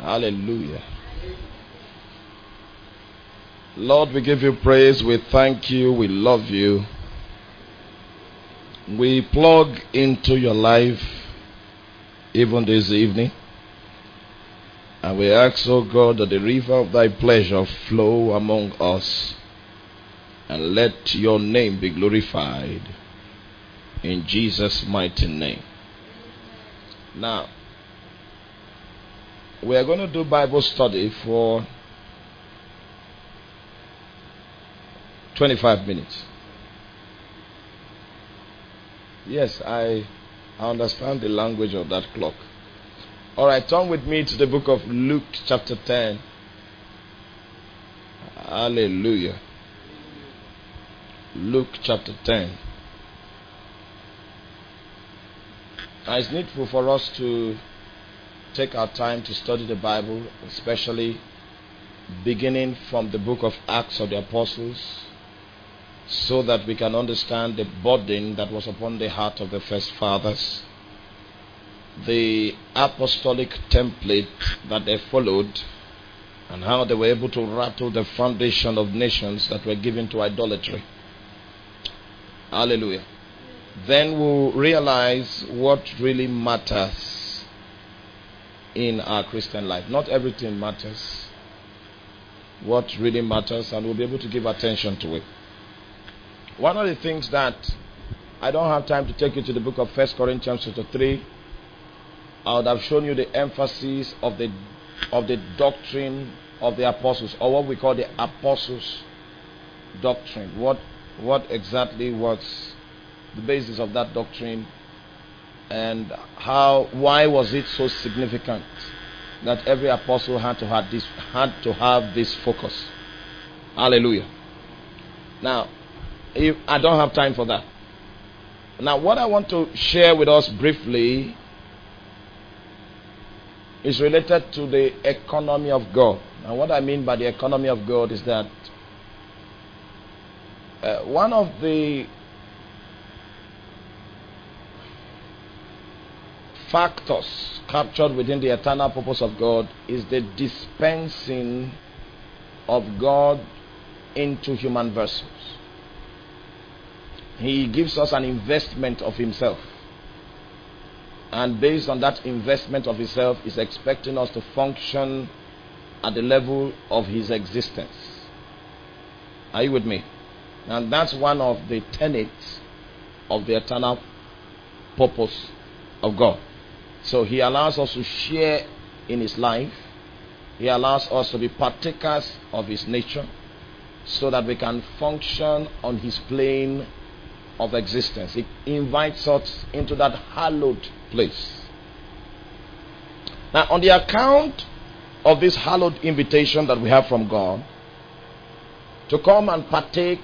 Hallelujah. Lord, we give you praise. We thank you. We love you. We plug into your life even this evening. And we ask, oh God, that the river of thy pleasure flow among us. And let your name be glorified. In Jesus' mighty name. Now, we are going to do Bible study for 25 minutes. Yes, I understand the language of that clock. Alright, turn with me to the book of Luke chapter 10. Hallelujah. Luke chapter 10. Now, it's needful for us to take our time to study the Bible, especially beginning from the book of Acts of the Apostles, so that we can understand the burden that was upon the heart of the first fathers, the apostolic template that they followed, and how they were able to rattle the foundation of nations that were given to idolatry. Hallelujah. Then we'll realize what really matters in our Christian life. Not everything matters. What really matters, and we'll be able to give attention to it. One of the things that I don't have time to take you to the book of 1 Corinthians chapter 3. I would have shown you the emphasis of the doctrine of the apostles, or what we call the apostles' doctrine. What exactly was the basis of that doctrine, and why was it so significant that every apostle had to have this focus? Hallelujah. Now, I don't have time for that. Now, what I want to share with us briefly is related to the economy of God. And what I mean by the economy of God is that one of the factors captured within the eternal purpose of God is the dispensing of God into human vessels. He gives us an investment of himself, and based on that investment of himself, is expecting us to function at the level of his existence. Are you with me? And that's one of the tenets of the eternal purpose of God. So he allows us to share in his life. He allows us to be partakers of his nature, so that we can function on his plane of existence. He invites us into that hallowed place. Now, on the account of this hallowed invitation that we have from God to come and partake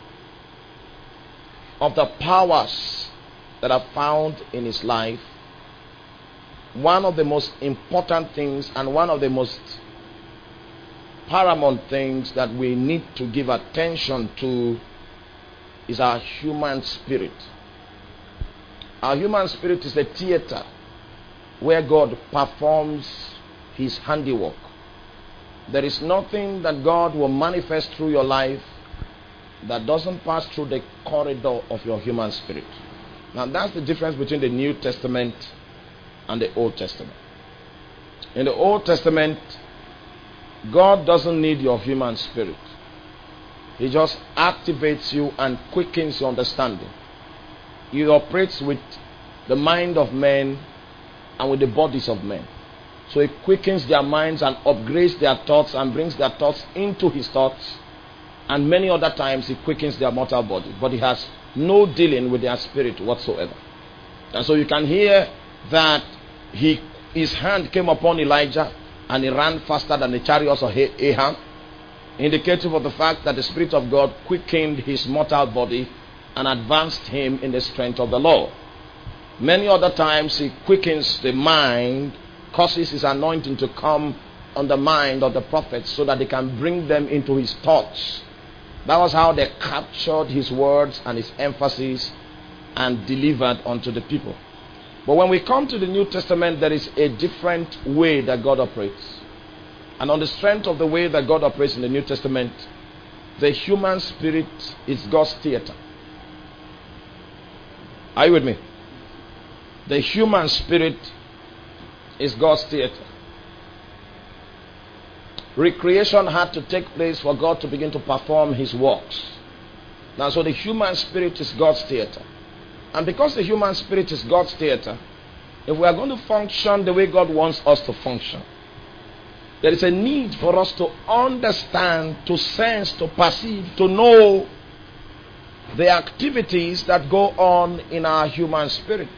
of the powers that are found in his life, one of the most important things and one of the most paramount things that we need to give attention to is our human spirit. Our human spirit is a theater where God performs his handiwork. There is nothing that God will manifest through your life that doesn't pass through the corridor of your human spirit. Now, that's the difference between the New Testament and the Old Testament. In the Old Testament, God doesn't need your human spirit. He just activates you and quickens your understanding. He operates with the mind of men and with the bodies of men. So he quickens their minds and upgrades their thoughts and brings their thoughts into his thoughts. And many other times he quickens their mortal body. But he has no dealing with their spirit whatsoever. And so you can hear that his hand came upon Elijah and he ran faster than the chariots of Ahab, indicative of the fact that the Spirit of God quickened his mortal body and advanced him in the strength of the Lord. Many other times he quickens the mind, causes his anointing to come on the mind of the prophets so that they can bring them into his thoughts. That was how they captured his words and his emphasis and delivered unto the people. But when we come to the New Testament, there is a different way that God operates. And on the strength of the way that God operates in the New Testament, the human spirit is God's theater. Are you with me? The human spirit is God's theater. Recreation had to take place for God to begin to perform his works. Now, so the human spirit is God's theater. And because the human spirit is God's theater, if we are going to function the way God wants us to function, there is a need for us to understand, to sense, to perceive, to know the activities that go on in our human spirit.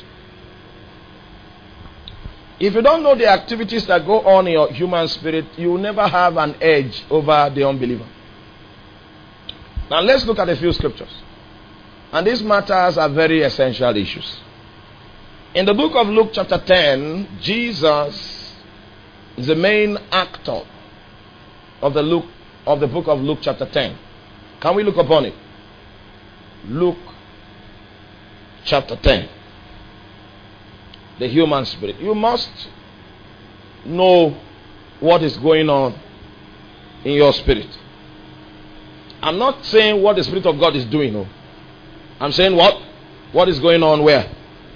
If you don't know the activities that go on in your human spirit, you will never have an edge over the unbeliever. Now let's look at a few scriptures. And these matters are very essential issues. In the book of Luke chapter 10, Jesus is the main actor of the book of Luke chapter 10. Can we look upon it? Luke chapter 10. The human spirit. You must know what is going on in your spirit. I'm not saying what the Spirit of God is doing. No. I'm saying what is going on where?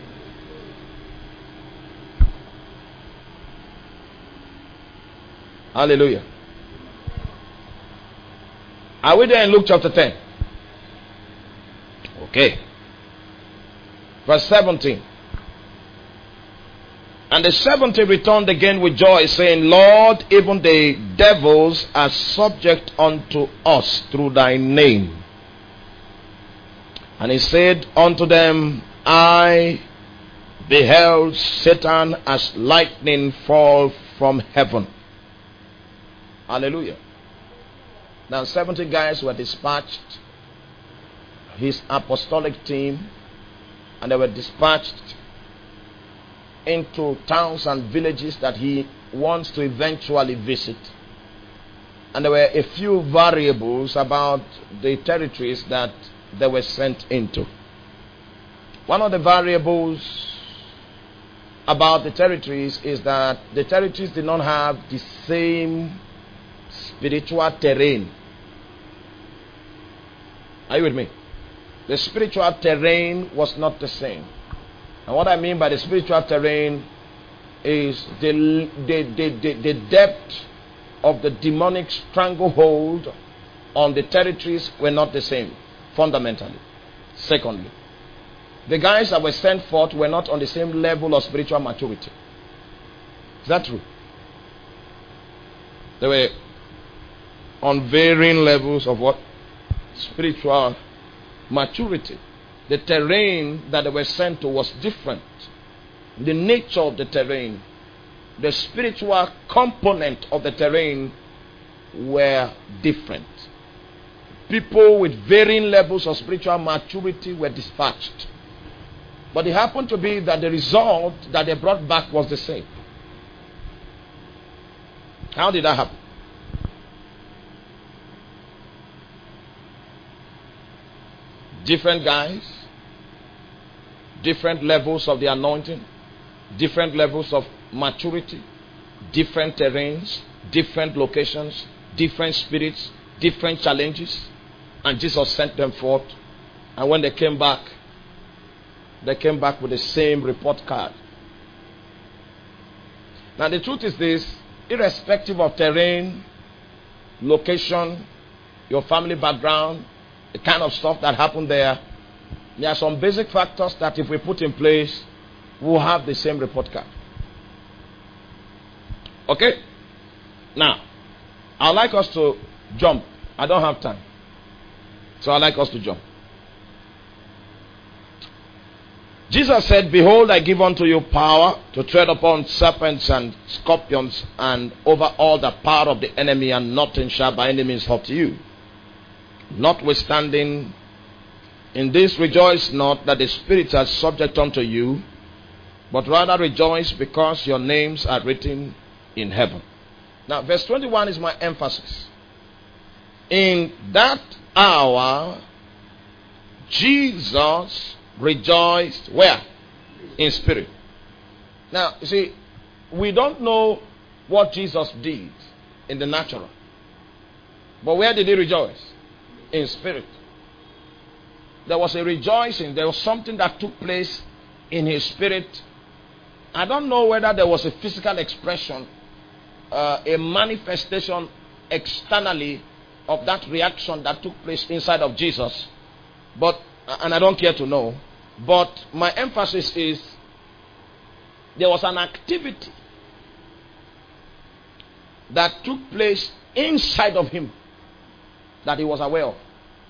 Hallelujah. Are we there in Luke chapter 10? Okay. Verse 17. And the 70 returned again with joy, saying, Lord, even the devils are subject unto us through thy name. And he said unto them, I beheld Satan as lightning fall from heaven. Hallelujah. Now 70 guys were dispatched, his apostolic team, and they were dispatched into towns and villages that he wants to eventually visit. And there were a few variables about the territories that they were sent into. One of the variables about the territories is that the territories did not have the same spiritual terrain. Are you with me? The spiritual terrain was not the same. And what I mean by the spiritual terrain is the depth of the demonic stranglehold on the territories were not the same, fundamentally. Secondly, the guys that were sent forth were not on the same level of spiritual maturity. Is that true? They were on varying levels of what? Spiritual maturity. The terrain that they were sent to was different. The nature of the terrain, the spiritual component of the terrain were different. People with varying levels of spiritual maturity were dispatched. But it happened to be that the result that they brought back was the same. How did that happen? Different guys, different levels of the anointing, different levels of maturity, different terrains, different locations, different spirits, different challenges. And Jesus sent them forth. And when they came back with the same report card. Now the truth is this, irrespective of terrain, location, your family background, the kind of stuff that happened there are some basic factors that if we put in place, we'll have the same report card. Okay? Now, I'd like us to jump. I don't have time. So I'd like us to jump. Jesus said, Behold, I give unto you power to tread upon serpents and scorpions and over all the power of the enemy, and nothing shall by any means hurt you. Notwithstanding, in this rejoice not that the spirits are subject unto you, but rather rejoice because your names are written in heaven. Now, verse 21 is my emphasis. In that hour, Jesus rejoiced where? In spirit. Now, you see, we don't know what Jesus did in the natural. But where did he rejoice? In spirit. There was a rejoicing. There was something that took place in his spirit. I don't know whether there was a physical expression, a manifestation externally of that reaction that took place inside of Jesus. And I don't care to know. But my emphasis is there was an activity that took place inside of him that he was aware of.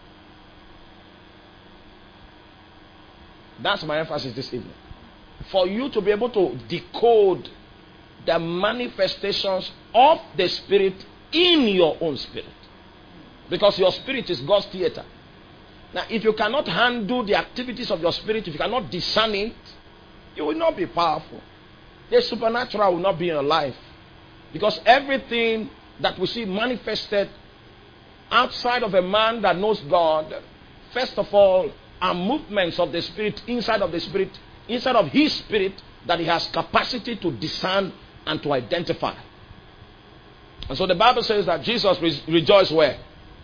That's my emphasis this evening. For you to be able to decode the manifestations of the Spirit in your own spirit. Because your spirit is God's theater. Now, if you cannot handle the activities of your spirit, if you cannot discern it, you will not be powerful. The supernatural will not be in your life. Because everything that we see manifested outside of a man that knows God, first of all, are movements of the Spirit, inside of his spirit, that he has capacity to discern and to identify. And so the Bible says that Jesus rejoiced where?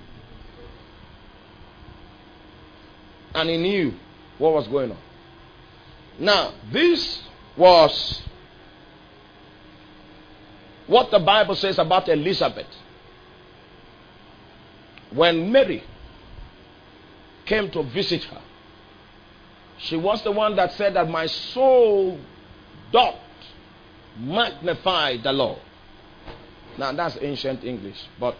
And he knew what was going on. Now, this was what the Bible says about Elizabeth. When Mary came to visit her, she was the one that said that my soul doth magnify the Lord. Now that's ancient English, but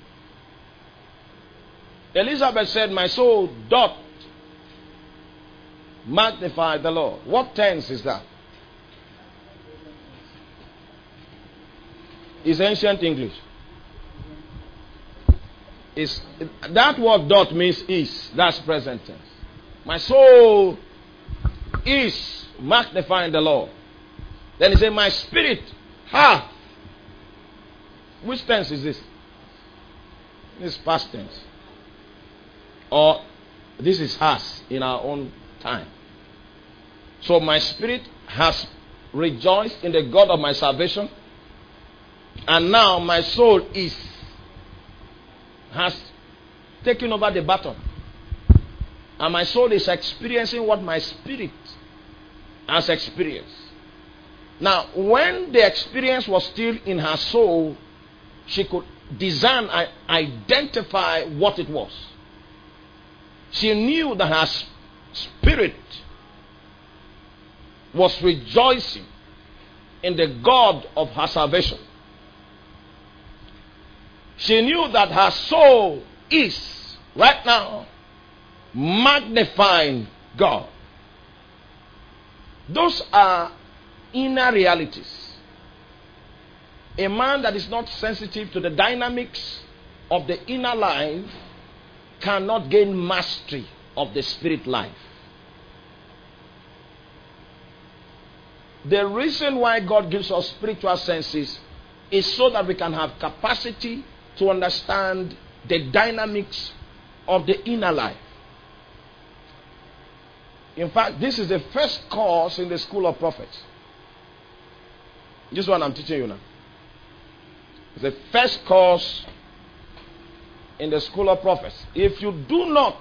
Elizabeth said my soul doth magnify the Lord. What tense is that? It's ancient English. That word doth means is. That's present tense. My soul is magnifying the Lord. Then he said, my spirit hath. Which tense is this? This is past tense. Or this is has in our own time. So my spirit has rejoiced in the God of my salvation. And now my soul has taken over the baton. And my soul is experiencing what my spirit has experienced. Now, when the experience was still in her soul, she could discern and identify what it was. She knew that her spirit was rejoicing in the God of her salvation. She knew that her soul is, right now, magnifying God. Those are inner realities. A man that is not sensitive to the dynamics of the inner life cannot gain mastery of the spirit life. The reason why God gives us spiritual senses is so that we can have capacity to understand the dynamics of the inner life. In fact, this is the first course in the School of Prophets. This one I'm teaching you now. It's the first course in the School of Prophets. If you do not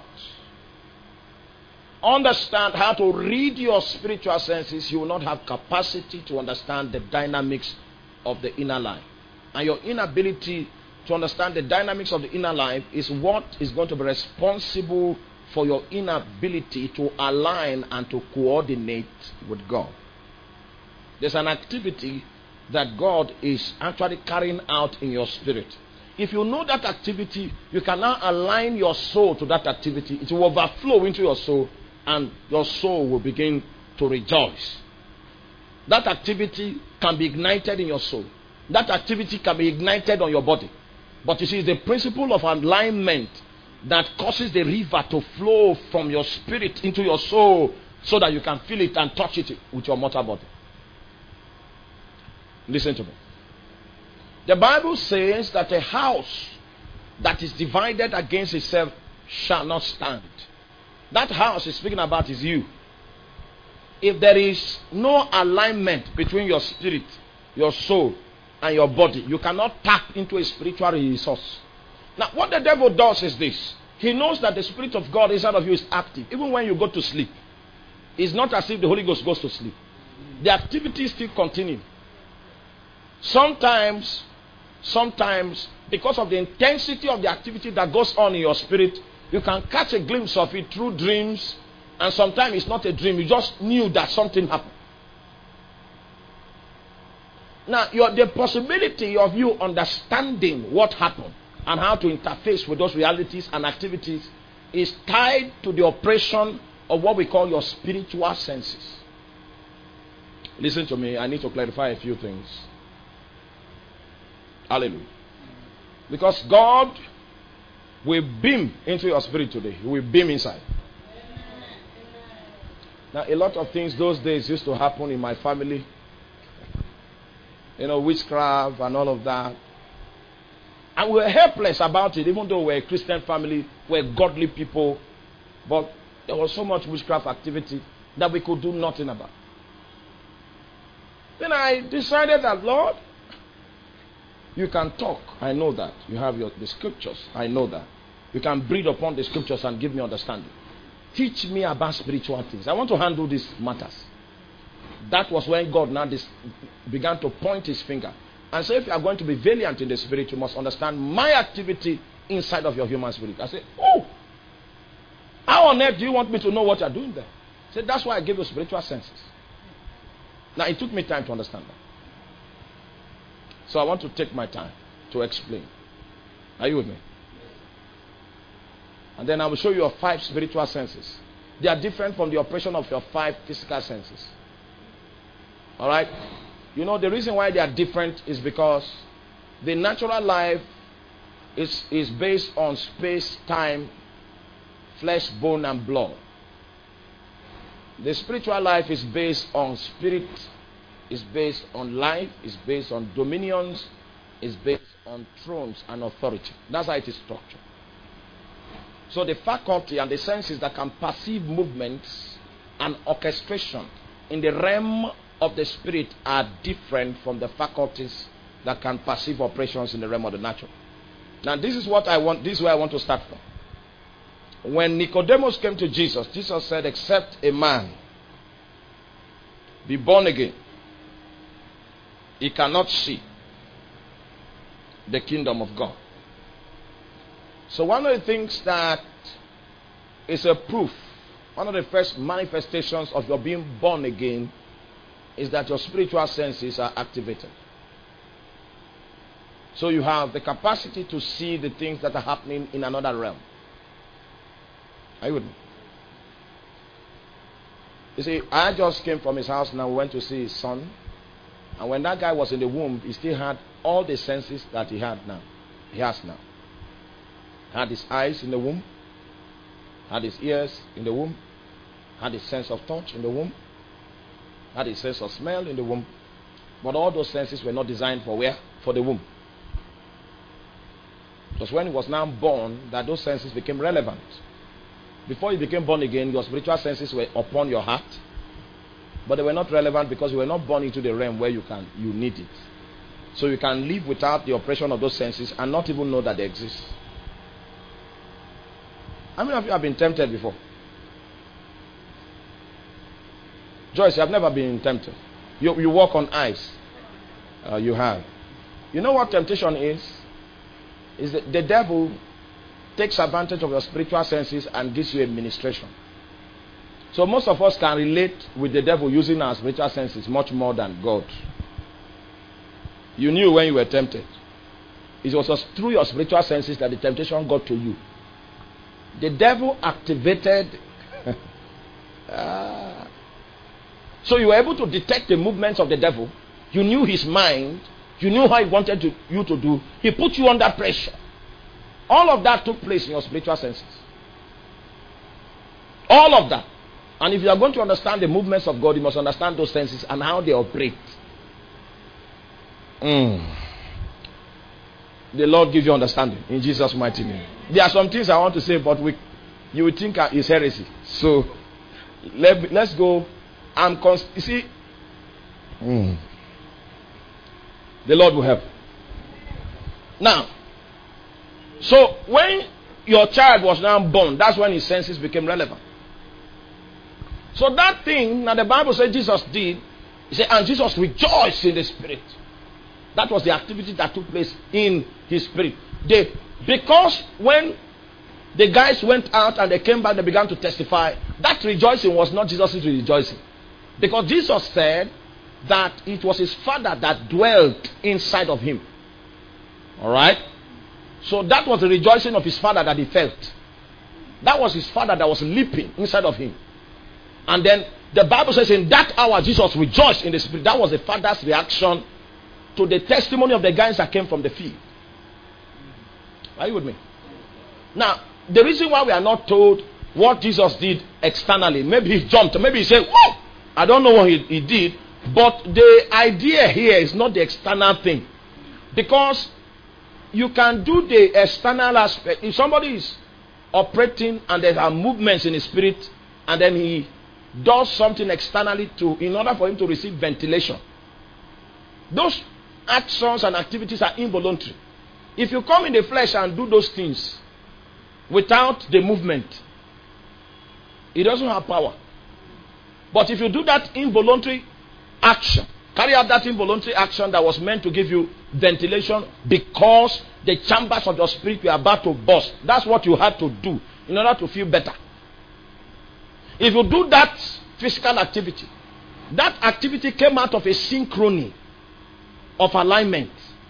understand how to read your spiritual senses, you will not have capacity to understand the dynamics of the inner life. And your inability to understand the dynamics of the inner life is what is going to be responsible for your inability to align and to coordinate with God. There's an activity that God is actually carrying out in your spirit. If you know that activity, you can now align your soul to that activity. It will overflow into your soul, and your soul will begin to rejoice. That activity can be ignited in your soul. That activity can be ignited on your body. But you see, it's the principle of alignment that causes the river to flow from your spirit into your soul so that you can feel it and touch it with your mortal body. Listen to me. The Bible says that a house that is divided against itself shall not stand. That house is speaking about is you. If there is no alignment between your spirit, your soul, and your body. You cannot tap into a spiritual resource. Now, what the devil does is this. He knows that the Spirit of God inside of you is active. Even when you go to sleep. It's not as if the Holy Ghost goes to sleep. The activity still continues. Sometimes, because of the intensity of the activity that goes on in your spirit, you can catch a glimpse of it through dreams. And sometimes it's not a dream. You just knew that something happened. Now, the possibility of you understanding what happened and how to interface with those realities and activities is tied to the operation of what we call your spiritual senses. Listen to me. I need to clarify a few things. Hallelujah. Because God will beam into your spirit today. He will beam inside. Now, a lot of things those days used to happen in my family. Witchcraft and all of that. And we were helpless about it, even though we were a Christian family, we were godly people. But there was so much witchcraft activity that we could do nothing about. Then I decided that, Lord, you can talk. I know that. You have the scriptures. I know that. You can breathe upon the scriptures and give me understanding. Teach me about spiritual things. I want to handle these matters. That was when God now began to point his finger and say, if you are going to be valiant in the spirit, you must understand my activity inside of your human spirit. I said, oh, how on earth do you want me to know what you are doing there? He said, that's why I gave you spiritual senses. Now, it took me time to understand that. So I want to take my time to explain. Are you with me? And then I will show you your 5 spiritual senses. They are different from the operation of your 5 physical senses. Alright? The reason why they are different is because the natural life is based on space, time, flesh, bone, and blood. The spiritual life is based on spirit, is based on life, is based on dominions, is based on thrones and authority. That's how it is structured. So the faculty and the senses that can perceive movements and orchestration in the realm of the spirit are different from the faculties that can perceive operations in the realm of the natural. Now this is what I want, this is where I want to start from. When Nicodemus came to Jesus, Jesus said, except a man be born again, he cannot see the kingdom of God. So one of the things that is a proof, one of the first manifestations of your being born again is that your spiritual senses are activated. So you have the capacity to see the things that are happening in another realm. Are you with me? You see, I just came from his house and I went to see his son. And when that guy was in the womb, he still had all the senses that he had now. He has now. Had his eyes in the womb, had his ears in the womb, had his sense of touch in the womb, had his sense of smell in the womb. But all those senses were not designed for where? For the womb. Because when he was now born, that those senses became relevant. Before you became born again, your spiritual senses were upon your heart. But they were not relevant because you were not born into the realm where you need it. So you can live without the operation of those senses and not even know that they exist. How many of you have been tempted before? Joyce, you have never been tempted. You walk on ice. You have. You know what temptation is? Is that the devil takes advantage of your spiritual senses and gives you a ministration. So most of us can relate with the devil using our spiritual senses much more than God. You knew when you were tempted. It was through your spiritual senses that the temptation got to you. The devil activated. So you were able to detect the movements of the devil. You knew his mind. You knew how he wanted you to do. He put you under pressure. All of that took place in your spiritual senses. All of that. And if you are going to understand the movements of God, you must understand those senses and how they operate. The Lord give you understanding in Jesus' mighty name. There are some things I want to say, but you would think it's heresy. So let's go. You see, The Lord will help. Now, so when your child was now born, that's when his senses became relevant. So that thing, now the Bible said Jesus did, he said, and Jesus rejoiced in the spirit. That was the activity that took place in his spirit. Because when the guys went out and they came back, they began to testify, that rejoicing was not Jesus' rejoicing. Because Jesus said that it was his Father that dwelt inside of him. Alright? So that was the rejoicing of his Father that he felt. That was his Father that was leaping inside of him. And then the Bible says in that hour Jesus rejoiced in the spirit. That was the Father's reaction to the testimony of the guys that came from the field. Are you with me? Now, the reason why we are not told what Jesus did externally, maybe he jumped, maybe he said, whoa! I don't know what he did, but the idea here is not the external thing. Because you can do the external aspect. If somebody is operating and there are movements in his spirit, and then he does something externally in order for him to receive ventilation, those actions and activities are involuntary. If you come in the flesh and do those things without the movement, it doesn't have power. But if you do that involuntary action, carry out that involuntary action that was meant to give you ventilation because the chambers of your spirit were about to burst, that's what you had to do in order to feel better. If you do that physical activity, that activity came out of a synchrony of alignment.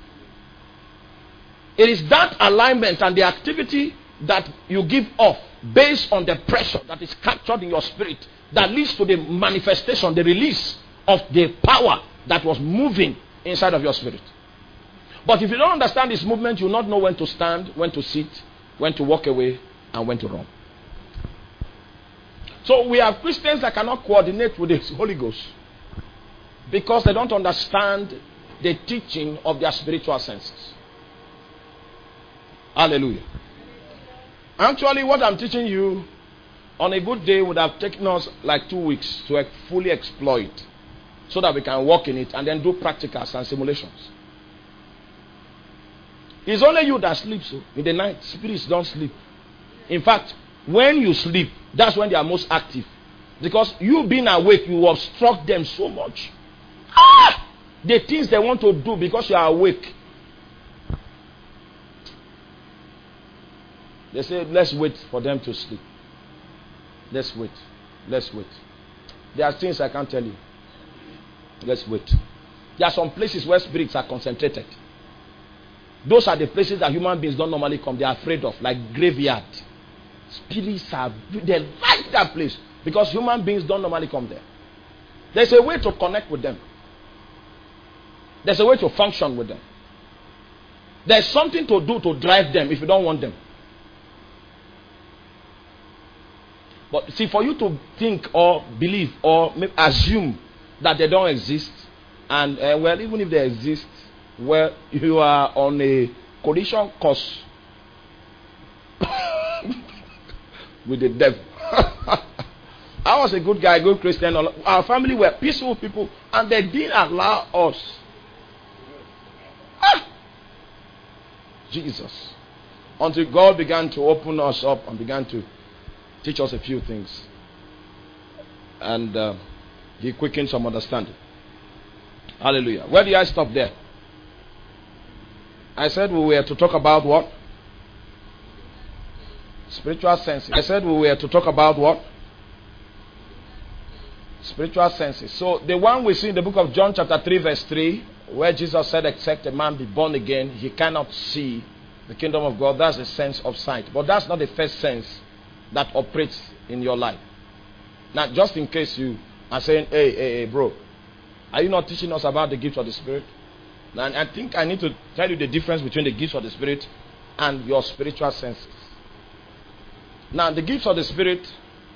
It is that alignment and the activity that you give off based on the pressure that is captured in your spirit that leads to the manifestation, the release of the power that was moving inside of your spirit. But if you don't understand this movement, you will not know when to stand, when to sit, when to walk away, and when to run. So we have Christians that cannot coordinate with the Holy Ghost because they don't understand the teaching of their spiritual senses. Hallelujah. Actually, what I'm teaching you on a good day would have taken us like 2 weeks to fully exploit so that we can walk in it and then do practicals and simulations. It's only you that sleeps in the night. Spirits don't sleep. In fact, when you sleep, that's when they are most active. Because you being awake, you obstruct them so much. The things they want to do because you are awake. They say, let's wait for them to sleep. Let's wait. Let's wait. There are things I can't tell you. Let's wait. There are some places where spirits are concentrated. Those are the places that human beings don't normally come. They are afraid of, like graveyard. Spirits they like that place because human beings don't normally come there. There's a way to connect with them. There's a way to function with them. There's something to do to drive them if you don't want them. But see, for you to think or believe or assume that they don't exist, and well, even if they exist, well, you are on a collision course with the devil. I was a good guy, good Christian. Our family were peaceful people, and they didn't allow us. Jesus. Until God began to open us up and began to teach us a few things. And He quickened some understanding. Hallelujah. Where did I stop there? I said we were to talk about what? Spiritual senses. I said we were to talk about what? Spiritual senses. So the one we see in the book of John chapter 3 verse 3, where Jesus said, except a man be born again, he cannot see the kingdom of God. That's the sense of sight. But that's not the first sense that operates in your life. Now, just in case you are saying, hey, bro, are you not teaching us about the gifts of the Spirit? And I think I need to tell you the difference between the gifts of the Spirit and your spiritual senses. Now, the gifts of the Spirit,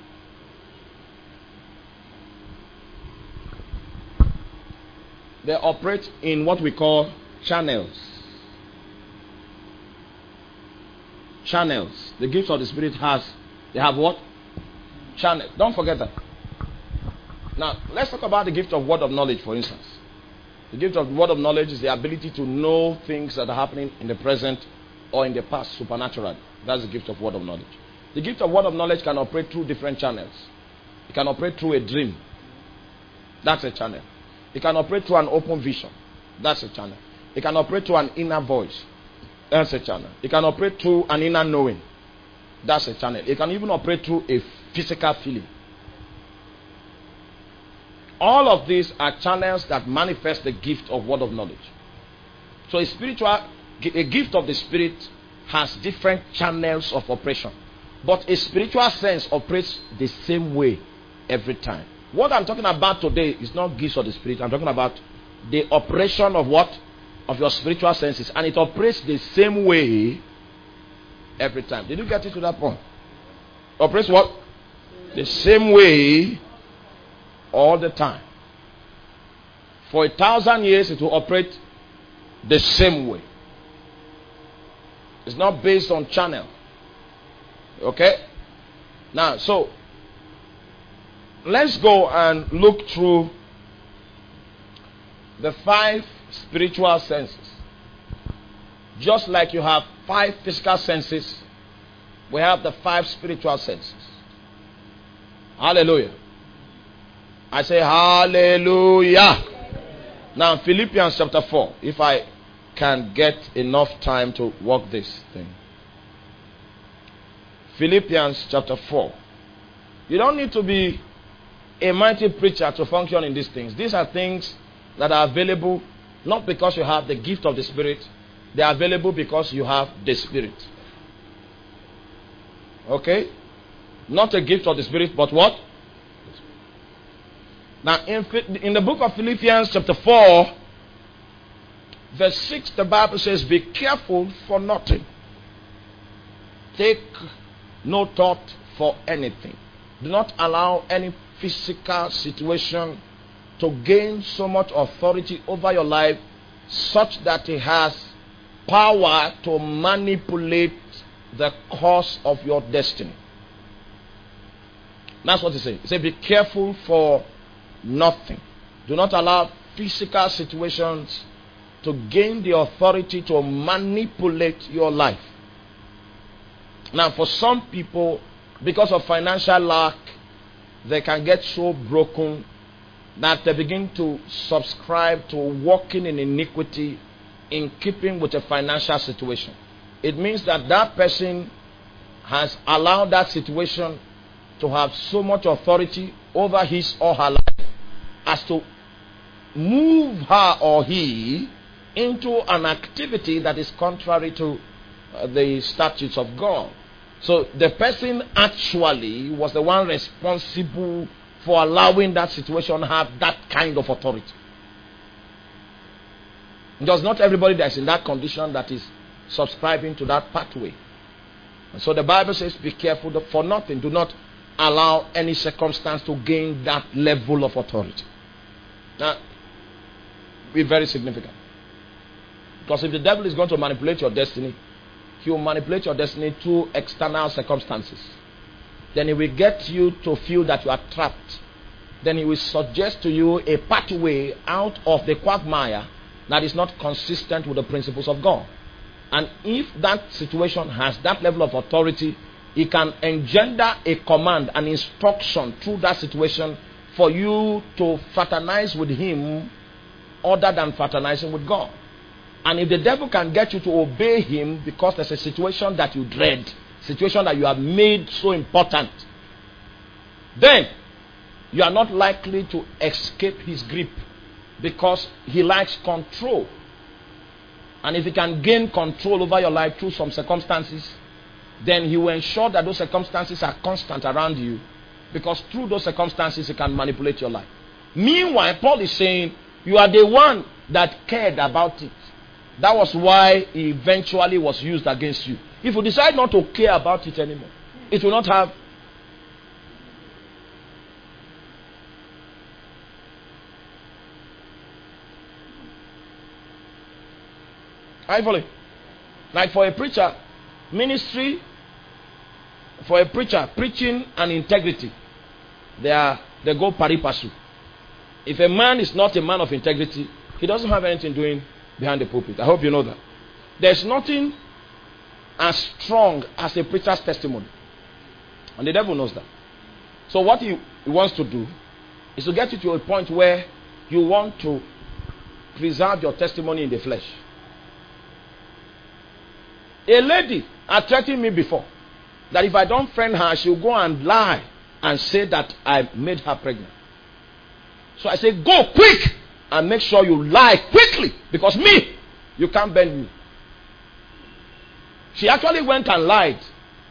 they operate in what we call channels. Channels. The gifts of the Spirit they have what? Channels. Don't forget that. Now, let's talk about the gift of word of knowledge, for instance. The gift of word of knowledge is the ability to know things that are happening in the present or in the past supernaturally. That's the gift of word of knowledge. The gift of word of knowledge can operate through different channels. It can operate through a dream. That's a channel. It can operate through an open vision. That's a channel. It can operate through an inner voice. That's a channel. It can operate through an inner knowing. That's a channel. It can even operate through a physical feeling. All of these are channels that manifest the gift of word of knowledge. So a gift of the Spirit has different channels of operation. But a spiritual sense operates the same way every time. What I'm talking about today is not gifts of the Spirit. I'm talking about the operation of what? Of your spiritual senses. And it operates the same way every time. Did you get it to that point? Operates what? The same way all the time. For 1,000 years it will operate the same way. It's not based on channel. Okay? Now, so let's go and look through the 5 spiritual senses. Just like you have 5 physical senses, we have the 5 spiritual senses. Hallelujah. I say hallelujah. Now Philippians chapter 4. If I can get enough time to work this thing. Philippians chapter 4. You don't need to be a mighty preacher to function in these things. These are things that are available not because you have the gift of the Spirit. They are available because you have the Spirit. Okay? Not a gift of the Spirit, but what? Now, in the book of Philippians chapter 4, verse 6, the Bible says, be careful for nothing. Take no thought for anything. Do not allow any physical situation to gain so much authority over your life such that it has power to manipulate the course of your destiny. That's what he says. He said, be careful for nothing. Do not allow physical situations to gain the authority to manipulate your life. Now, for some people, because of financial lack, they can get so broken that they begin to subscribe to walking in iniquity in keeping with a financial situation. It means that that person has allowed that situation to have so much authority over his or her life as to move her or he into an activity that is contrary to the statutes of God. So the person actually was the one responsible for allowing that situation to have that kind of authority. Because not everybody that is in that condition that is subscribing to that pathway. And so the Bible says, be careful for nothing. Do not allow any circumstance to gain that level of authority. Now, be very significant. Because if the devil is going to manipulate your destiny, he will manipulate your destiny through external circumstances. Then he will get you to feel that you are trapped. Then he will suggest to you a pathway out of the quagmire that is not consistent with the principles of God. And if that situation has that level of authority, he can engender a command, an instruction through that situation for you to fraternize with him other than fraternizing with God. And if the devil can get you to obey him because there's a situation that you dread, situation that you have made so important, then you are not likely to escape his grip because he likes control. And if he can gain control over your life through some circumstances, then he will ensure that those circumstances are constant around you, because through those circumstances he can manipulate your life. Meanwhile, Paul is saying you are the one that cared about it. That was why he eventually was used against you. If you decide not to care about it anymore, it will not have. I follow. Like for a preacher, ministry, for a preacher, preaching and integrity, they go pari passu. If a man is not a man of integrity, he doesn't have anything doing behind the pulpit. I hope you know that. There's nothing as strong as a preacher's testimony. And the devil knows that. So what he wants to do is to get you to a point where you want to preserve your testimony in the flesh. A lady had threatened me before that if I don't friend her, she'll go and lie and say that I made her pregnant. So I said, go quick and make sure you lie quickly, because me, you can't bend me. She actually went and lied.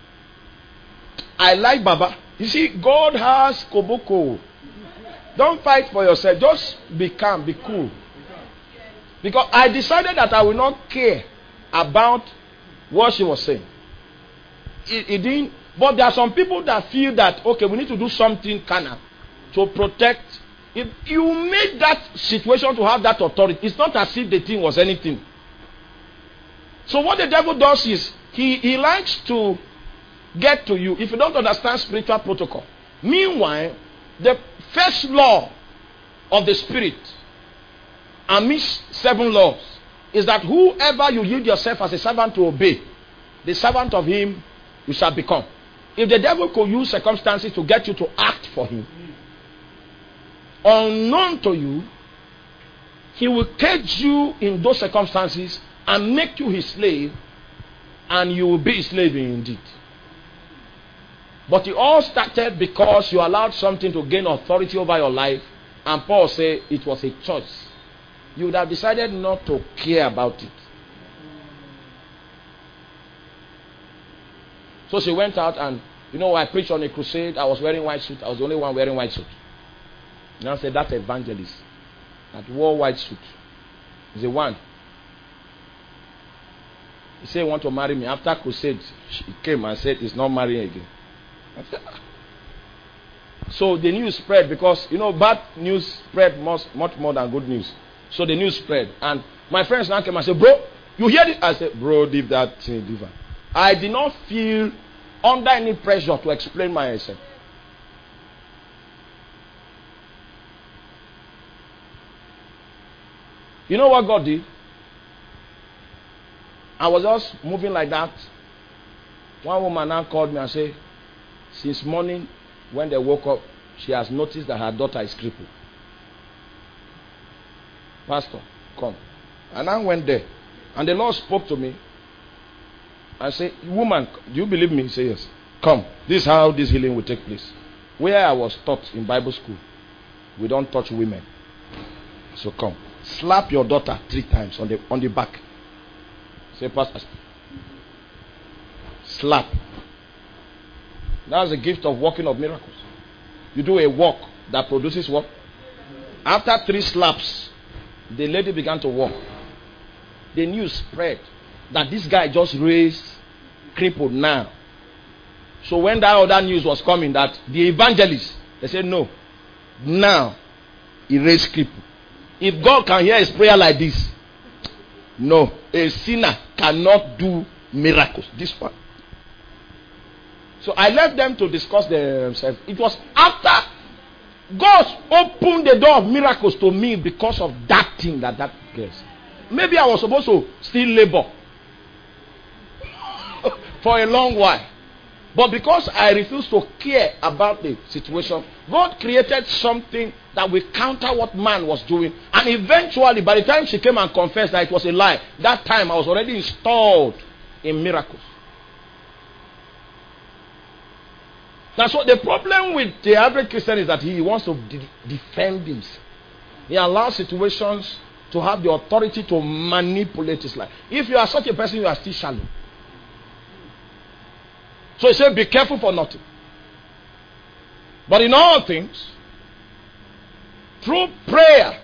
I lied, Baba. You see, God has koboko. Don't fight for yourself. Just be calm, be cool. Because I decided that I will not care about what she was saying. It didn't. But there are some people that feel that, okay, we need to do something kind of to protect. If you made that situation to have that authority, it's not as if the thing was anything. So what the devil does is, he likes to get to you if you don't understand spiritual protocol. Meanwhile, the first law of the spirit amidst 7 laws is that whoever you yield yourself as a servant to obey, the servant of him you shall become. If the devil could use circumstances to get you to act for him, unknown to you, he will cage you in those circumstances and make you his slave, and you will be his slave indeed. But it all started because you allowed something to gain authority over your life, and Paul said it was a choice. You would have decided not to care about it. So she went out, and I preached on a crusade. I was wearing white suit. I was the only one wearing white suit. And I said, that evangelist that wore white suit is the one. He said he want to marry me. After crusade, he came and said he's not marrying again. I said, So the news spread, because bad news spread much more than good news. So the news spread, and my friends now came and said, bro, you hear it? I said, bro, leave that thing, leave it. I did not feel under any pressure to explain myself. You know what God did? I was just moving like that. One woman now called me and said, since morning when they woke up, she has noticed that her daughter is crippled. Pastor, come. And I went there. And the Lord spoke to me. I said, woman, do you believe me? He said, yes. Come. This is how this healing will take place. Where I was taught in Bible school, we don't touch women. So come. Slap your daughter 3 times on the back. Say, Pastor. Slap. That's the gift of working of miracles. You do a walk that produces what? After 3 slaps, the lady began to walk. The news spread that this guy just raised crippled now. So when that other news was coming, that the evangelist, they said, no. Now, he raised crippled. If God can hear his prayer like this, no, a sinner cannot do miracles. This one. So I left them to discuss themselves. It was after God opened the door of miracles to me because of that thing that girl said. Maybe I was supposed to still labor for a long while. But because I refused to care about the situation, God created something that will counter what man was doing. And eventually, by the time she came and confessed that it was a lie, that time I was already installed in miracles. That's what the problem with the average Christian is, that he wants to defend himself. He allows situations to have the authority to manipulate his life. If you are such a person, you are still shallow. So he said, be careful for nothing. But in all things, through prayer.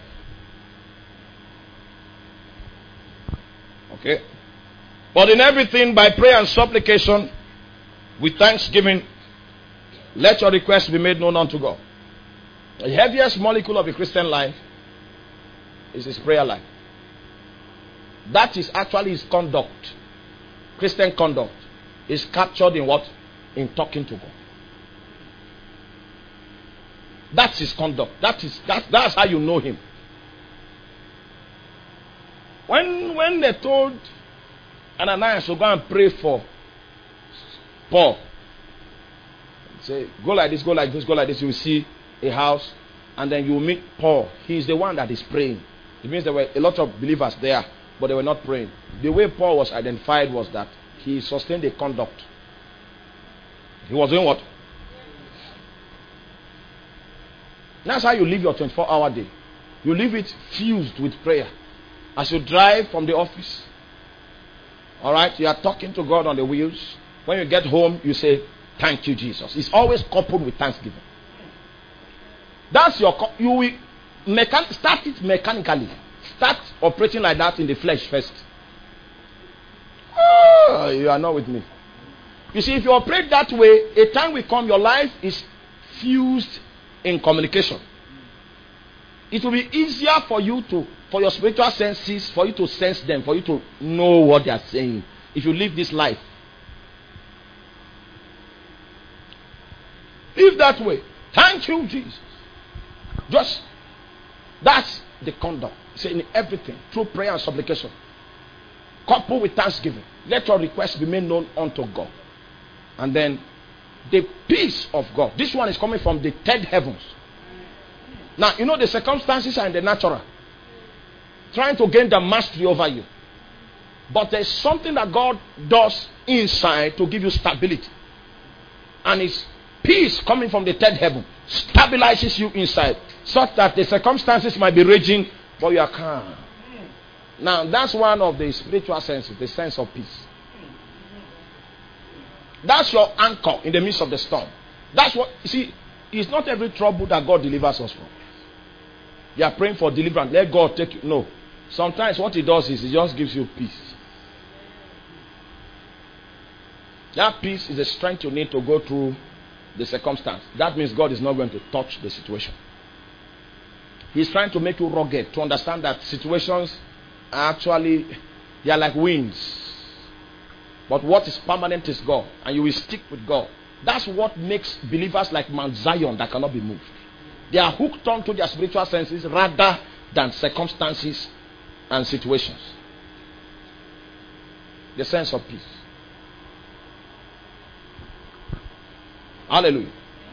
Okay. But in everything, by prayer and supplication, with thanksgiving, let your requests be made known unto God. The heaviest molecule of a Christian life is his prayer life. That is actually his conduct. Christian conduct is captured in what? In talking to God. That's his conduct. That's how you know him. When they told Ananias to go and pray for Paul, say, go like this, go like this, go like this, you will see a house, and then you will meet Paul. He is the one that is praying. It means there were a lot of believers there, but they were not praying. The way Paul was identified was that he sustained a conduct. He was doing what? That's how you live your 24-hour day. You live it fused with prayer. As you drive from the office, all right, you are talking to God on the wheels. When you get home, you say, thank you, Jesus. It's always coupled with thanksgiving. That's you will start it mechanically. Start operating like that in the flesh first. Oh, you are not with me. You see, if you operate that way, a time will come, your life is fused in communication. It will be easier for your spiritual senses, for you to sense them, for you to know what they are saying, if you live this life. Live that way. Thank you, Jesus. That's the conduct. Say in everything, through prayer and supplication, coupled with thanksgiving, let your requests be made known unto God. And then the peace of God. This one is coming from the third heavens. Now, you know the circumstances are in the natural, trying to gain the mastery over you. But there's something that God does inside to give you stability. And it's peace coming from the third heaven. Stabilizes you inside, such that the circumstances might be raging, but you are calm. Now, that's one of the spiritual senses, the sense of peace. That's your anchor in the midst of the storm. That's what, you see, it's not every trouble that God delivers us from. You are praying for deliverance. Let God take you. No. Sometimes what He does is He just gives you peace. That peace is the strength you need to go through the circumstance. That means God is not going to touch the situation. He's trying to make you rugged, to understand that situations are actually, they are like winds. But what is permanent is God. And you will stick with God. That's what makes believers like Mount Zion that cannot be moved. They are hooked on to their spiritual senses rather than circumstances and situations. The sense of peace. Hallelujah.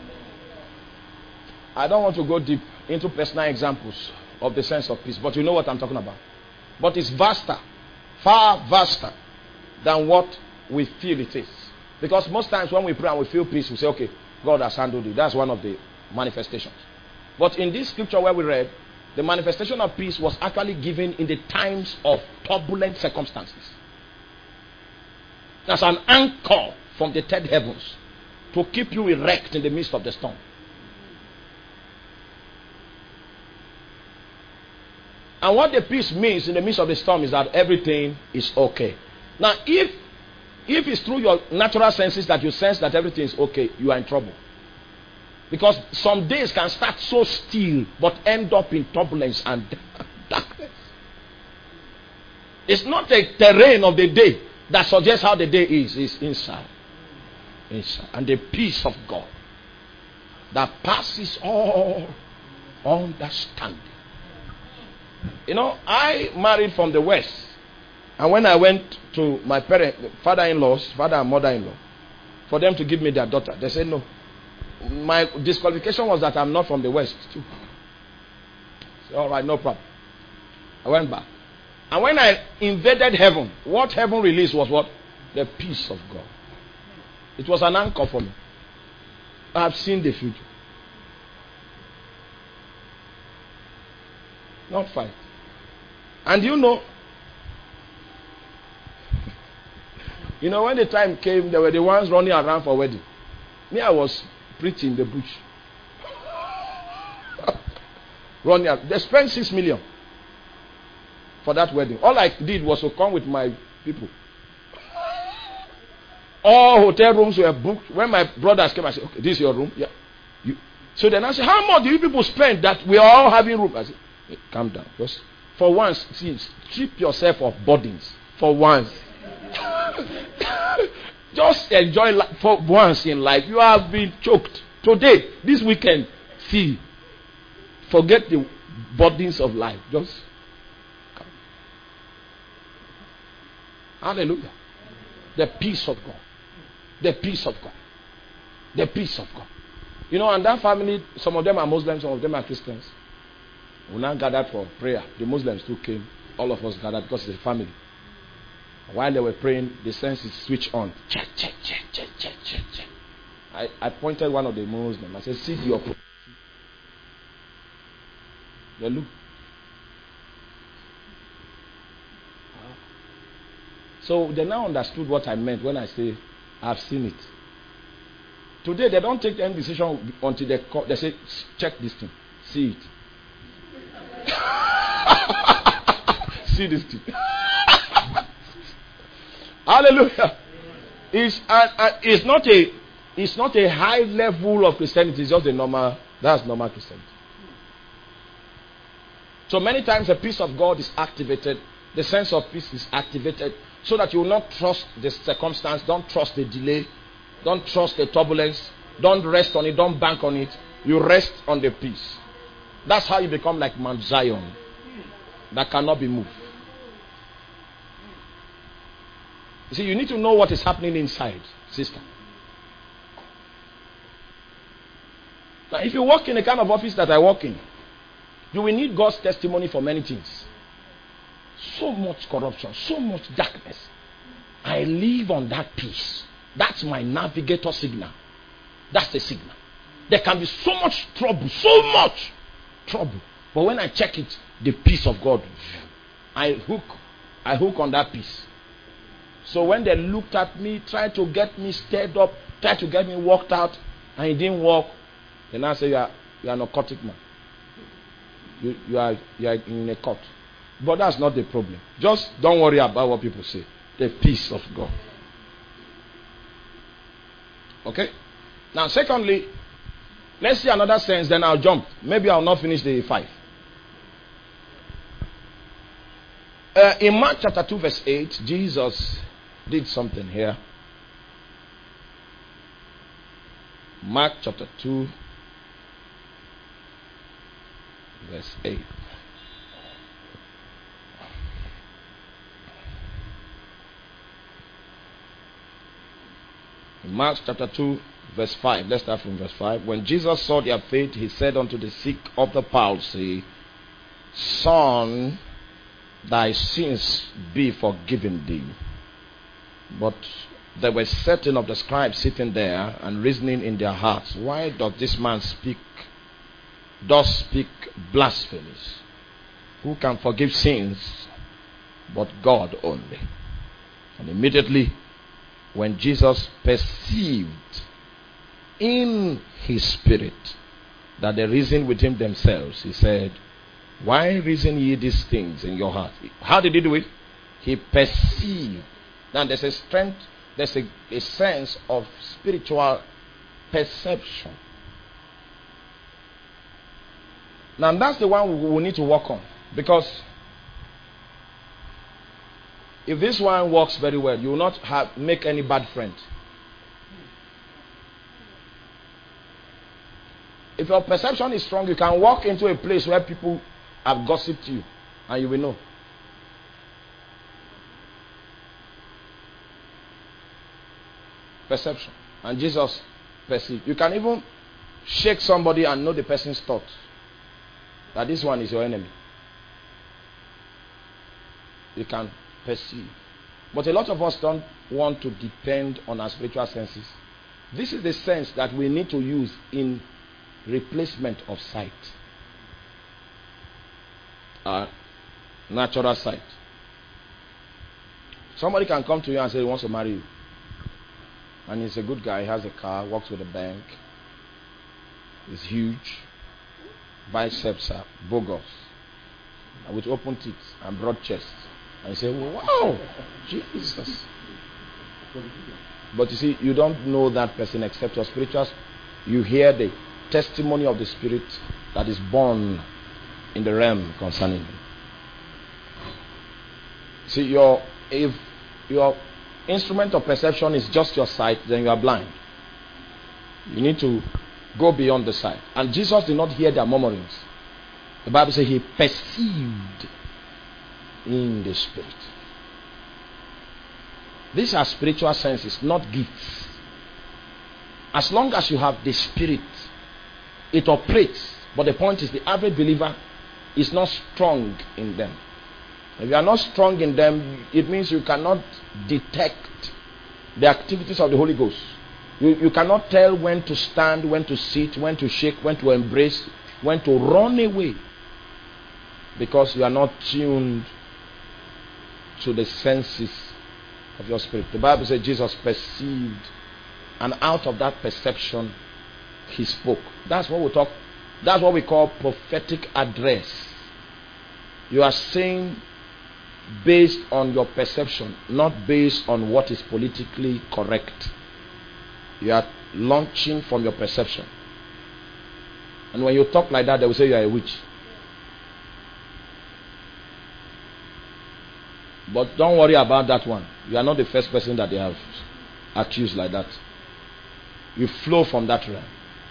I don't want to go deep into personal examples of the sense of peace, but you know what I'm talking about. But it's vaster, far vaster than what we feel it is. Because most times when we pray and we feel peace, we say, okay, God has handled it. That's one of the manifestations. But in this scripture where we read, the manifestation of peace was actually given in the times of turbulent circumstances. That's an anchor from the third heavens to keep you erect in the midst of the storm. And what the peace means in the midst of the storm is that everything is okay. Now, if it's through your natural senses that you sense that everything is okay, you are in trouble. Because some days can start so still, but end up in turbulence and darkness. It's not the terrain of the day that suggests how the day is. It's inside. And the peace of God that passes all understanding. You know, I married from the West. And when I went to my father-in-law's, father and mother-in-law, for them to give me their daughter, they said no. My disqualification was that I'm not from the West too. So, all right, no problem. I went back. And when I invaded heaven, what heaven released was what? The peace of God. It was an anchor for me. I have seen the future. Not fight. And you know, when the time came, they were the ones running around for wedding. Me, I was preaching in the bush. Running out. They spent 6 million for that wedding. All I did was to come with my people. All hotel rooms were booked. When my brothers came, I said, okay, this is your room. Yeah. So then I said, how much do you people spend that we are all having room? I said, hey, calm down. Just for once, strip yourself of burdens. For once. Just enjoy life for once in life. You have been choked. Today, this weekend, forget the burdens of life. Just come. Hallelujah. The peace of God. The peace of God. The peace of God. You know, and that family, some of them are Muslims, some of them are Christians. We now gathered for prayer. The Muslims too came. All of us gathered because it's a family. While they were praying, the senses switched on. Check, check, check, check, check, check, check. I pointed one of the Muslims. I said, see your. They look. So they now understood what I meant when I say, I've seen it. Today, they don't take any decision until they say, check this thing. See it. See this thing. Hallelujah. It's not a high level of Christianity. It's just that's normal Christianity. So many times the peace of God is activated. The sense of peace is activated so that you will not trust the circumstance. Don't trust the delay. Don't trust the turbulence. Don't rest on it. Don't bank on it. You rest on the peace. That's how you become like Mount Zion that cannot be moved. You see, you need to know what is happening inside, sister. Now, if you work in the kind of office that I work in, you will need God's testimony for many things. So much corruption, so much darkness. I live on that peace. That's my navigator signal. That's the signal. There can be so much trouble, so much trouble. But when I check it, the peace of God, I hook on that peace. So when they looked at me, tried to get me stirred up, tried to get me worked out, and it didn't work, then I say you are a narcotic man. You are in a court. But that's not the problem. Just don't worry about what people say. The peace of God. Okay? Now, secondly, let's see another sense, then I'll jump. Maybe I'll not finish the 5. In Mark chapter 2, verse 8, Jesus did something here. Mark chapter 2, verse 8. In Mark chapter 2, verse 5. Let's start from verse 5. When Jesus saw their faith, he said unto the sick of the palsy, Son, thy sins be forgiven thee. But there were certain of the scribes sitting there and reasoning in their hearts, why does this man speak blasphemies? Who can forgive sins but God only? And immediately when Jesus perceived in his spirit that they reasoned within themselves, he said, why reason ye these things in your heart? How did he do it? He perceived. Now there's a strength, there's a sense of spiritual perception. Now that's the one we need to work on. Because if this one works very well, you will not make any bad friend. If your perception is strong, you can walk into a place where people have gossiped you and you will know. Perception. And Jesus perceived. You can even shake somebody and know the person's thoughts. That this one is your enemy. You can perceive. But a lot of us don't want to depend on our spiritual senses. This is the sense that we need to use in replacement of sight. Natural sight. Somebody can come to you and say he wants to marry you. And he's a good guy, he has a car, works with a bank. He's huge. Biceps are bogus. With open teeth and broad chest. And you say, wow, Jesus. But you see, you don't know that person except your spiritual. You hear the testimony of the Spirit that is born in the realm concerning him. See, if your instrument of perception is just your sight, then you are blind. You need to go beyond the sight. And Jesus did not hear their murmurings. The Bible says he perceived in the Spirit. These are spiritual senses, not gifts. As long as you have the Spirit, it operates. But the point is, the average believer is not strong in them. If you are not strong in them, it means you cannot detect the activities of the Holy Ghost. You cannot tell when to stand, when to sit, when to shake, when to embrace, when to run away. Because you are not tuned to the senses of your spirit. The Bible says Jesus perceived, and out of that perception, he spoke. That's what we call prophetic address. You are saying based on your perception, not based on what is politically correct. You are launching from your perception. And when you talk like that, they will say you are a witch. But don't worry about that one. You are not the first person that they have accused like that. You flow from that realm.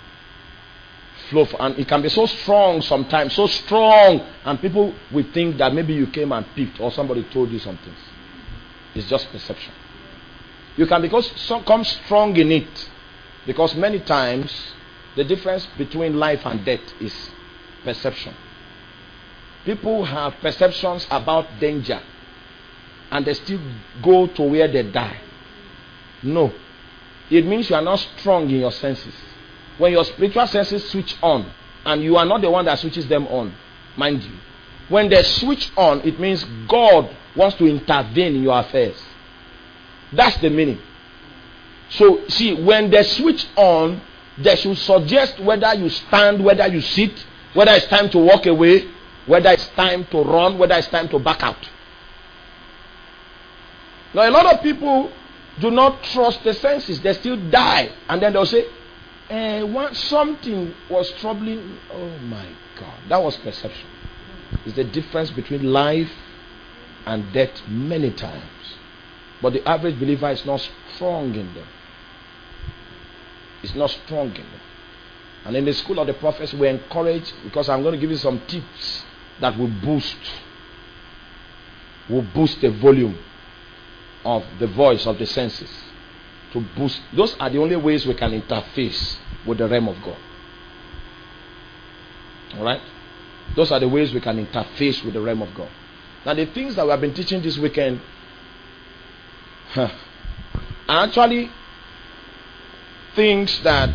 And it can be so strong sometimes, so strong, and people will think that maybe you came and peeped or somebody told you some things. It's just perception. You can become strong in it, because many times the difference between life and death is perception. People have perceptions about danger, and they still go to where they die. No. It means you are not strong in your senses. When your spiritual senses switch on, and you are not the one that switches them on, mind you. When they switch on, it means God wants to intervene in your affairs. That's the meaning. So, see, when they switch on, they should suggest whether you stand, whether you sit, whether it's time to walk away, whether it's time to run, whether it's time to back out. Now, a lot of people do not trust the senses. They still die. And then they'll say, something was troubling. Oh my God. That was perception. It's the difference between life and death many times. But the average believer is not strong in them. It's not strong in them. And in the school of the prophets, we encourage, because I'm going to give you some tips that will boost the volume of the voice of the senses. To boost. Those are the only ways we can interface with the realm of God. Alright? Those are the ways we can interface with the realm of God. Now, the things that we have been teaching this weekend are actually things that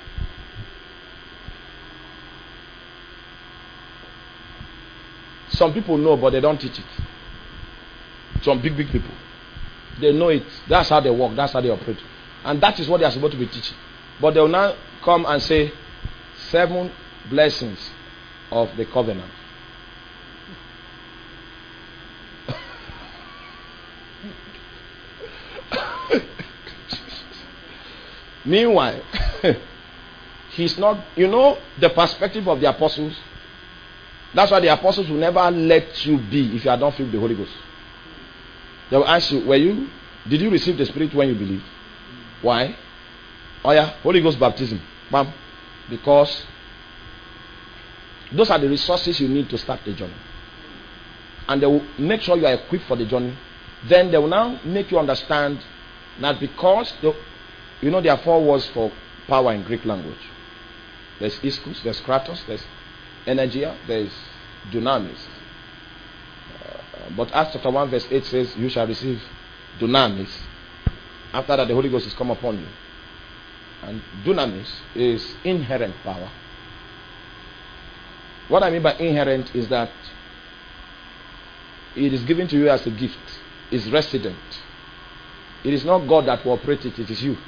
some people know, but they don't teach it. Some big people. They know it. That's how they work. That's how they operate. And that is what they are supposed to be teaching. But they will now come and say 7 blessings of the covenant. Meanwhile, he's not, the perspective of the apostles. That's why the apostles will never let you be if you are not filled with the Holy Ghost. They will ask you, did you receive the Spirit when you believed? Why? Oh yeah, Holy Ghost baptism. Bam. Because those are the resources you need to start the journey. And they will make sure you are equipped for the journey. Then they will now make you understand that because, there are 4 words for power in Greek language. There's ischus, there's kratos, there's energia, there's dunamis. But Acts chapter 1 verse 8 says, you shall receive dunamis. After that, the Holy Ghost is come upon you. And dunamis is inherent power. What I mean by inherent is that it is given to you as a gift. It's resident. It is not God that will operate it. It is you.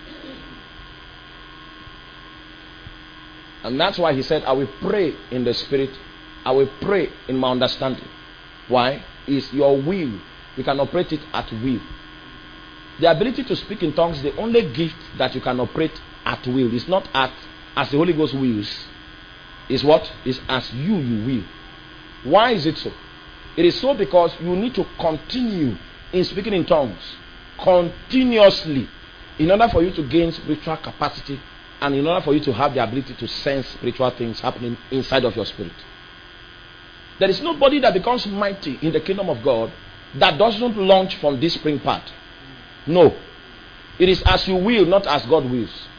And that's why he said, I will pray in the Spirit. I will pray in my understanding. Why? It's your will. You can operate it at will. The ability to speak in tongues is the only gift that you can operate at will. It's not as the Holy Ghost wills. It's what? It's as you will. Why is it so? It is so because you need to continue in speaking in tongues continuously in order for you to gain spiritual capacity and in order for you to have the ability to sense spiritual things happening inside of your spirit. There is nobody that becomes mighty in the kingdom of God that doesn't launch from this spring part. No. It is as you will, not as God wills.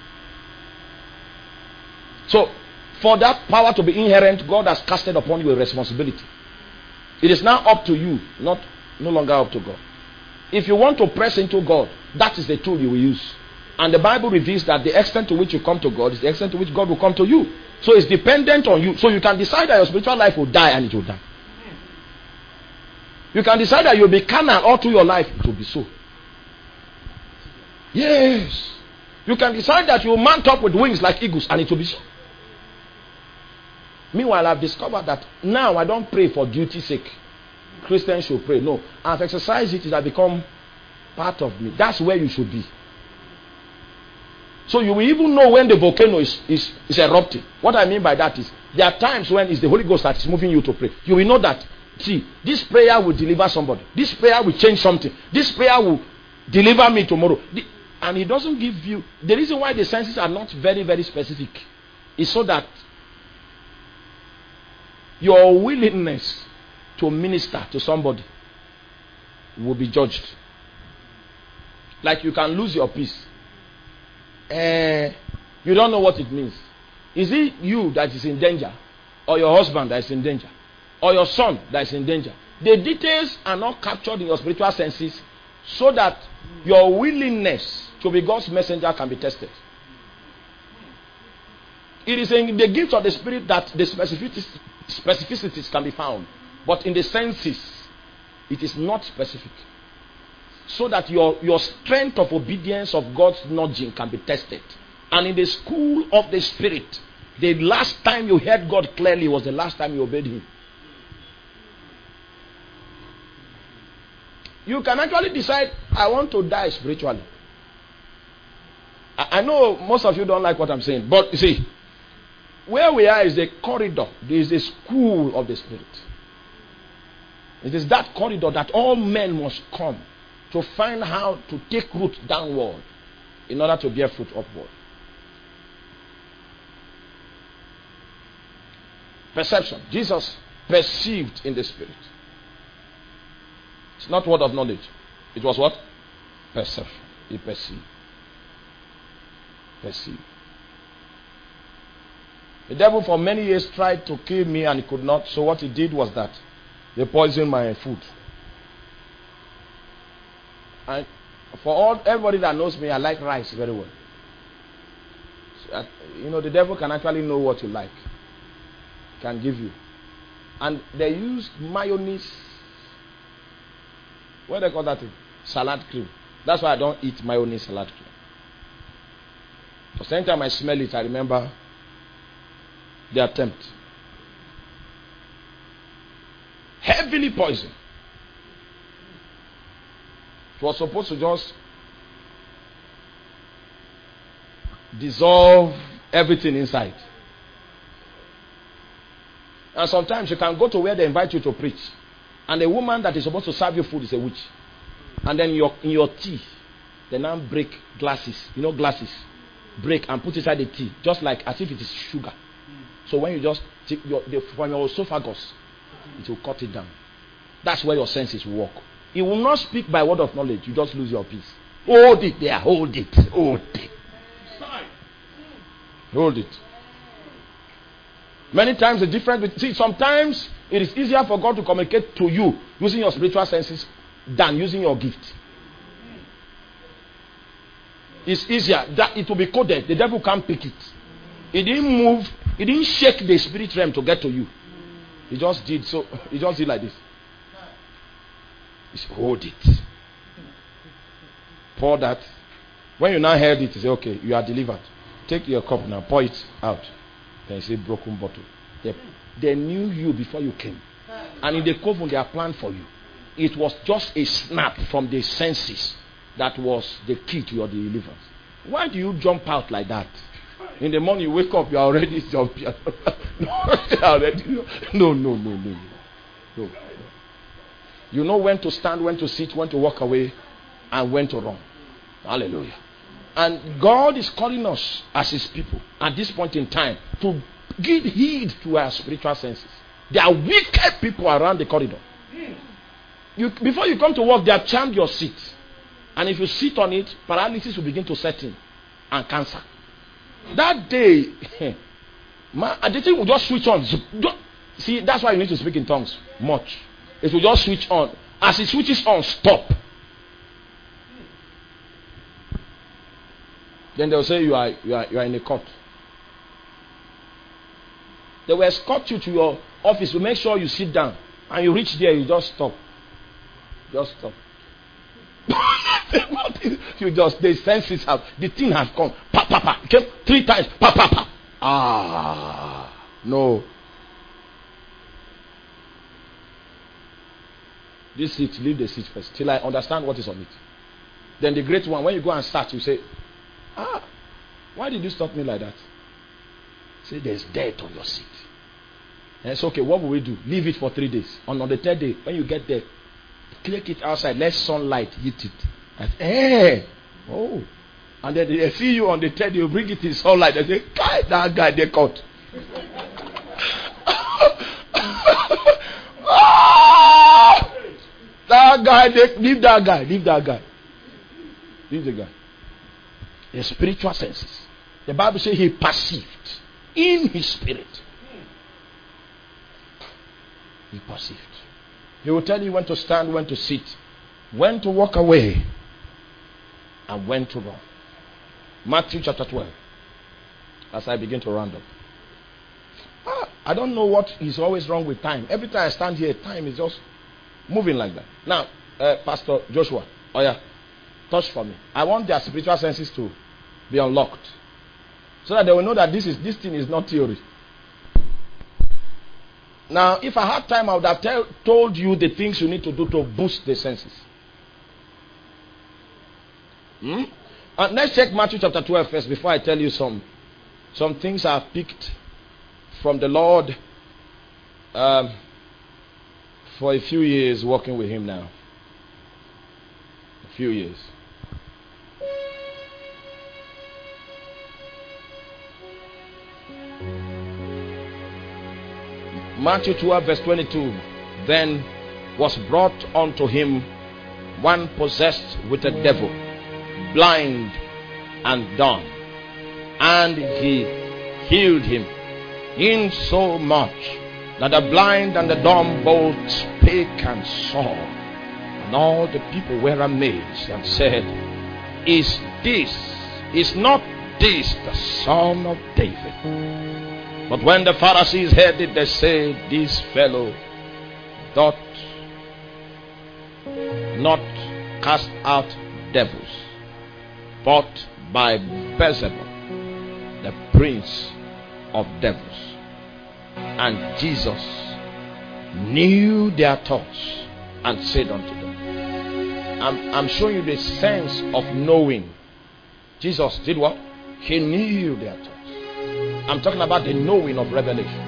So, for that power to be inherent, God has casted upon you a responsibility. It is now up to you, no longer up to God. If you want to press into God, that is the tool you will use. And the Bible reveals that the extent to which you come to God is the extent to which God will come to you. So it's dependent on you. So you can decide that your spiritual life will die, and it will die. You can decide that you'll be carnal all through your life. It will be so. Yes. You can decide that you'll mount up with wings like eagles, and it will be so. Meanwhile, I've discovered that now I don't pray for duty's sake. Christians should pray. No. I've exercised it. It has become part of me. That's where you should be. So you will even know when the volcano is erupting. What I mean by that is, there are times when it's the Holy Ghost that is moving you to pray. You will know that, see, this prayer will deliver somebody. This prayer will change something. This prayer will deliver me tomorrow. And he doesn't give you. The reason why the senses are not very, very specific is so that your willingness to minister to somebody will be judged. Like you can lose your peace. You don't know what it means. Is it you that is in danger, or your husband that is in danger, or your son that is in danger? The details are not captured in your spiritual senses, so that your willingness to be God's messenger can be tested. It is in the gift of the Spirit that the specificities can be found, but in the senses it is not specific, so that your strength of obedience of God's nudging can be tested. And in the school of the Spirit, the last time you heard God clearly was the last time you obeyed Him. You can actually decide, I want to die spiritually. I know most of you don't like what I'm saying, but you see, where we are is a corridor. There is a school of the Spirit. It is that corridor that all men must come to find how to take root downward in order to bear fruit upward. Perception. Jesus perceived in the Spirit. It's not word of knowledge. It was what? Perception. He perceived. Perceived. The devil for many years tried to kill me and he could not. So what he did was that they poisoned my food. And for everybody that knows me, I like rice very well. So, the devil can actually know what you like. Can give you. And they use mayonnaise. What do they call that thing? Salad cream. That's why I don't eat mayonnaise salad cream. Because anytime I smell it, I remember the attempt. Heavily poisoned. It was supposed to just dissolve everything inside. And sometimes you can go to where they invite you to preach, and the woman that is supposed to serve you food is a witch. And then in your tea, they now break glasses. Glasses. Break and put inside the tea, just like as if it is sugar. So when you just take from your esophagus, it will cut it down. That's where your senses work. It will not speak by word of knowledge. You just lose your peace. Hold it there. Hold it. Hold it. Hold it. Many times the difference. See, sometimes it is easier for God to communicate to you using your spiritual senses than using your gift. It's easier. That it will be coded. The devil can't pick it. He didn't move. He didn't shake the spirit realm to get to you. He just did so. He just did like this. He said, hold it. Pour that. When you now heard it, you say, okay, you are delivered. Take your cup now, pour it out. Then you say, broken bottle. They knew you before you came. And in the coven, they are planned for you. It was just a snap from the senses that was the key to your deliverance. Why do you jump out like that? In the morning you wake up, you are already jumping. No. You know when to stand, when to sit, when to walk away, and when to run. Hallelujah. And God is calling us as His people at this point in time to give heed to our spiritual senses. There are wicked people around the corridor. Before you come to work, they have charmed your seat. And if you sit on it, paralysis will begin to set in and cancer. That day, man, the thing will just switch on. See, that's why you need to speak in tongues much. It will just switch on. As it switches on, stop. Then they'll say you are in a court. They will escort you to your office to make sure you sit down. And you reach there, you just stop. Just stop. You just, the senses have, the thing has come. Pa, pa, pa. It came 3 times. Pa, pa, pa. No. This seat, leave the seat first. Till I understand what is on it. Then the great one, when you go and start, you say, why did you stop me like that? Say, there's dirt on your seat. And it's okay, what will we do? Leave it for 3 days. On the 3rd day, when you get there, click it outside, let sunlight hit it. And, and then they see you on the 3rd day, you bring it in sunlight, they say, that guy they caught. That guy, leave that guy. Leave the guy. The spiritual senses. The Bible says he perceived in his spirit. He perceived. He will tell you when to stand, when to sit, when to walk away, and when to run. Matthew chapter 12. As I begin to round up. I don't know what is always wrong with time. Every time I stand here, time is just moving like that. Now, Pastor Joshua, touch for me. I want their spiritual senses to be unlocked, so that they will know that this thing is not theory. Now, if I had time, I would have told you the things you need to do to boost the senses. Let's check Matthew chapter 12 first before I tell you some things I've picked from the Lord for a few years working with him now. A few years. Matthew 12 verse 22. Then was brought unto him one possessed with a devil, blind and dumb, and he healed him, insomuch that the blind and the dumb both spake and saw. And all the people were amazed and said, Is not this the Son of David? But when the Pharisees heard it, they said, This fellow doth not cast out devils, but by Beelzebub, the prince of devils. And Jesus knew their thoughts and said unto them, I'm showing you the sense of knowing. Jesus did what? He knew their thoughts. I'm talking about the knowing of revelation.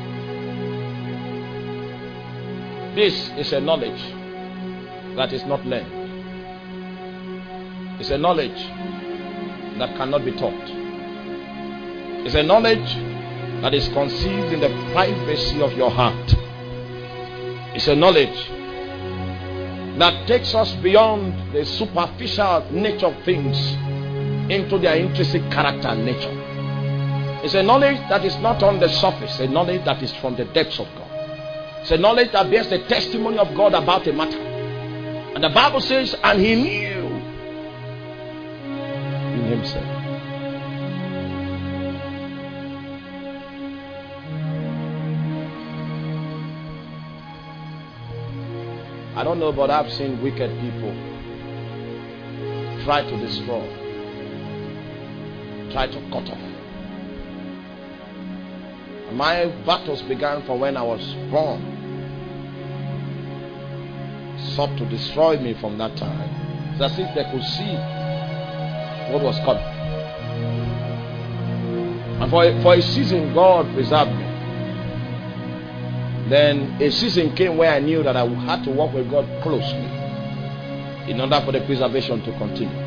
This is a knowledge that is not learned. It's a knowledge that cannot be taught. It's a knowledge that is conceived in the privacy of your heart. It's a knowledge that takes us beyond the superficial nature of things into their intrinsic character and nature. It's a knowledge that is not on the surface, a knowledge that is from the depths of God. It's a knowledge that bears the testimony of God about a matter. And the Bible says, and he knew in himself. I don't know, but I've seen wicked people try to destroy, try to cut off. My battles began from when I was born. Sought to destroy me from that time. It's as if they could see what was coming. And for a season, God preserved me. Then a season came where I knew that I had to walk with God closely in order for the preservation to continue.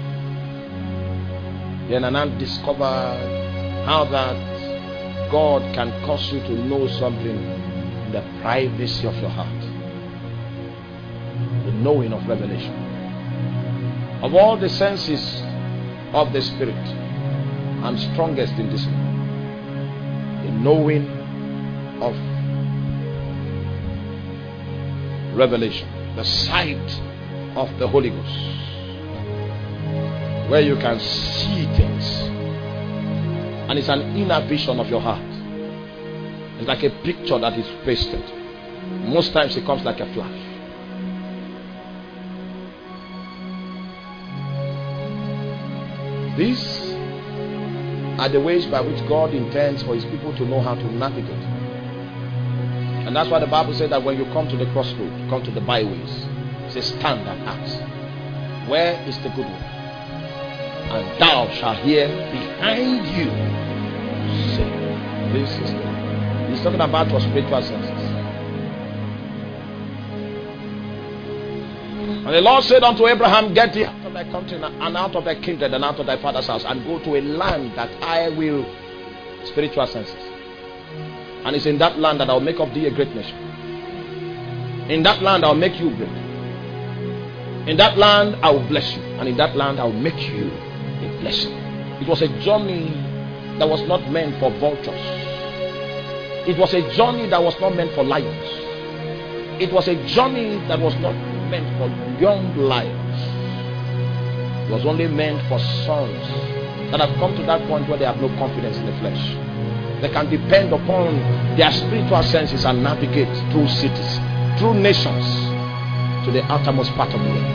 Then I discovered how that God can cause you to know something in the privacy of your heart. The knowing of revelation. Of all the senses of the Spirit, I'm strongest in this one. The knowing of revelation, the sight of the Holy Ghost, where you can see things, and it's an inner vision of your heart. It's like a picture that is pasted. Most times it comes like a flash. These are the ways by which God intends for his people to know how to navigate. And that's why the Bible said that when you come to the crossroad, come to the byways, it says, stand and ask, where is the good one? And thou shalt hear behind you say, this is the one. He's talking about your spiritual senses. And the Lord said unto Abraham, get thee out of thy country and out of thy kindred and out of thy father's house, and go to a land that I will. Spiritual senses. And it's in that land that I will make of thee a great nation. In that land I will make you great. In that land I will bless you. And in that land I will make you a blessing. It was a journey that was not meant for vultures. It was a journey that was not meant for lions. It was a journey that was not meant for young lions. It was only meant for sons that have come to that point where they have no confidence in the flesh. They can depend upon their spiritual senses and navigate through cities, through nations, to the outermost part of the earth.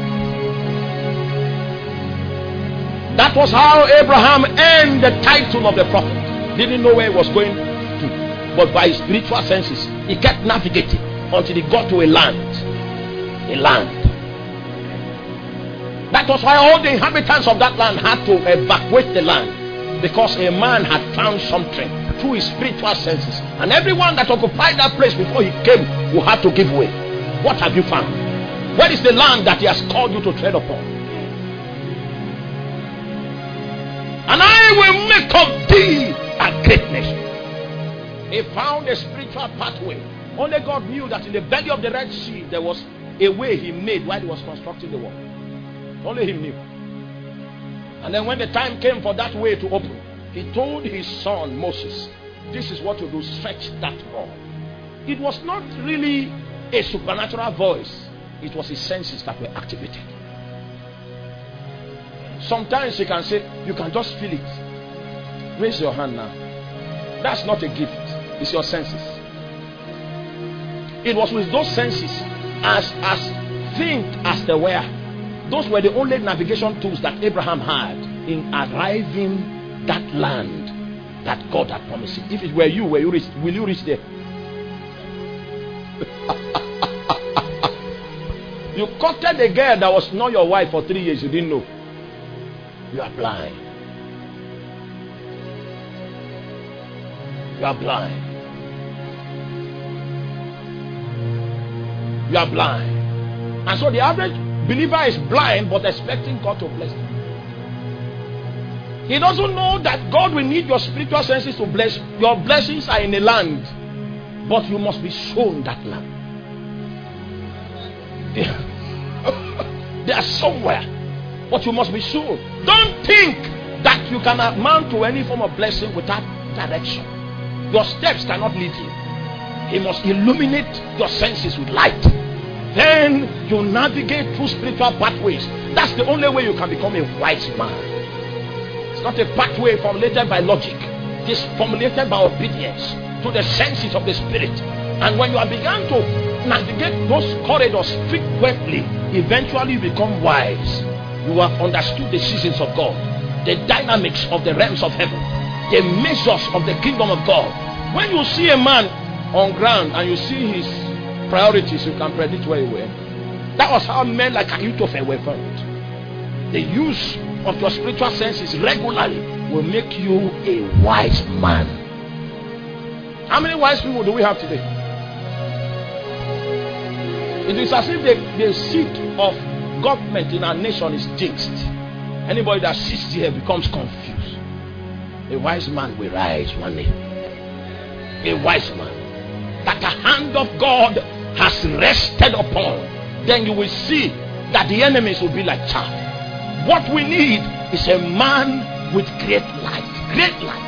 That was how Abraham earned the title of the prophet. Didn't know where he was going to, but by his spiritual senses, he kept navigating until he got to a land. A land. That was why all the inhabitants of that land had to evacuate the land, because a man had found something through his spiritual senses, and everyone that occupied that place before he came will have to give way. What have you found? Where is the land that he has called you to tread upon? And I will make of thee a great nation. He found a spiritual pathway. Only God knew that in the belly of the Red Sea there was a way he made while he was constructing the wall. Only him knew. And then when the time came for that way to open, he told his son Moses, this is what you do, stretch that rod. It was not really a supernatural voice. It was his senses that were activated. Sometimes you can say, you can just feel it. Raise your hand now. That's not a gift. It's your senses. It was with those senses, as think as they were. Those were the only navigation tools that Abraham had in arriving that land that God had promised him. If it were you, will you reach there? You courted a girl that was not your wife for 3 years, you didn't know. You are blind. You are blind. You are blind. And so the average believer is blind but expecting God to bless him. He doesn't know that God will need your spiritual senses to bless. Your blessings are in a land, but you must be shown that land. They are somewhere, but you must be shown. Don't think that you can amount to any form of blessing without direction. Your steps cannot lead you. He must illuminate your senses with light. Then you navigate through spiritual pathways. That's the only way you can become a wise man. It's not a pathway formulated by logic. It is formulated by obedience to the senses of the Spirit. And when you have begun to navigate those corridors frequently, eventually you become wise. You have understood the seasons of God, the dynamics of the realms of heaven, the measures of the kingdom of God. When you see a man on ground and you see his priorities, you can predict where he went. That was how men like Ahithophel were found. The use of your spiritual senses regularly will make you a wise man. How many wise people do we have today? It is as if the seat of government in our nation is jinxed. Anybody that sits here becomes confused. A wise man will rise one day. A wise man that the hand of God has rested upon. Then you will see that the enemies will be like chaff. What we need is a man with great light. Great light.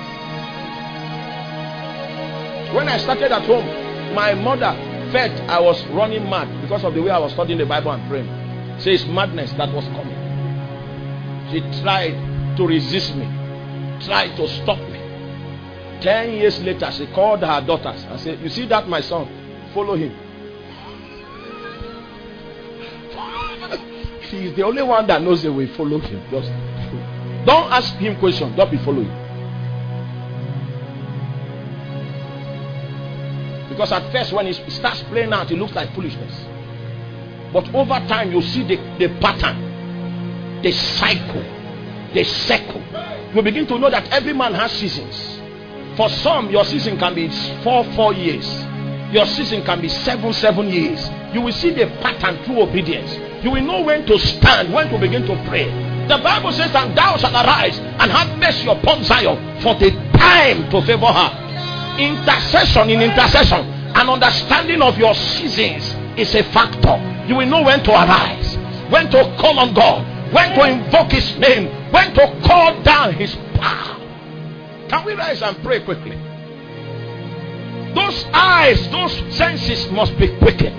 When I started at home, my mother felt I was running mad because of the way I was studying the Bible and praying. So it's madness that was coming. She tried to resist me, tried to stop me. 10 years later, she called her daughters and said, "You see that, my son? Follow him. He is the only one that knows the way. Follow him. Just don't ask him questions. Don't be following." Because at first, when he starts playing out, it looks like foolishness. But over time, you see the pattern, the cycle, the circle. You begin to know that every man has seasons. For some, your season can be 4 years. Your season can be 7 years. You will see the pattern through obedience. You will know when to stand, when to begin to pray. The Bible says, "And thou shalt arise and have mercy upon Zion, for the time to favor her." Intercession, in intercession, an understanding of your seasons is a factor. You will know when to arise, when to call on God, when to invoke his name, when to call down his power. Can we rise and pray quickly? Those eyes, those senses must be quickened.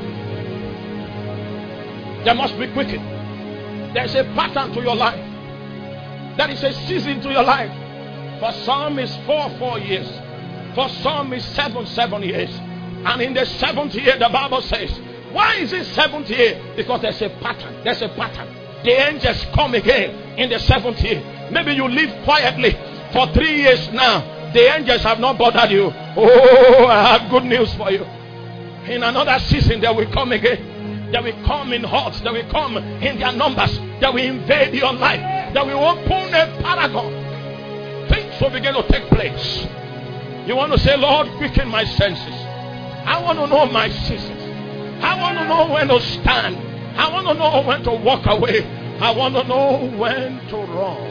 They must be quickened. There's a pattern to your life. There is a season to your life. For some is 4 years. For some is 7 years. And in the 7th year, the Bible says, why is it 7th year? Because there's a pattern. There's a pattern. The angels come again in the 7th year. Maybe you live quietly for 3 years now. The angels have not bothered you. Oh, I have good news for you. In another season, they will come again. They will come in hordes. They will come in their numbers. They will invade your life. They will open a paragon. Things will begin to take place. You want to say, "Lord, quicken my senses. I want to know my seasons. I want to know when to stand. I want to know when to walk away. I want to know when to run."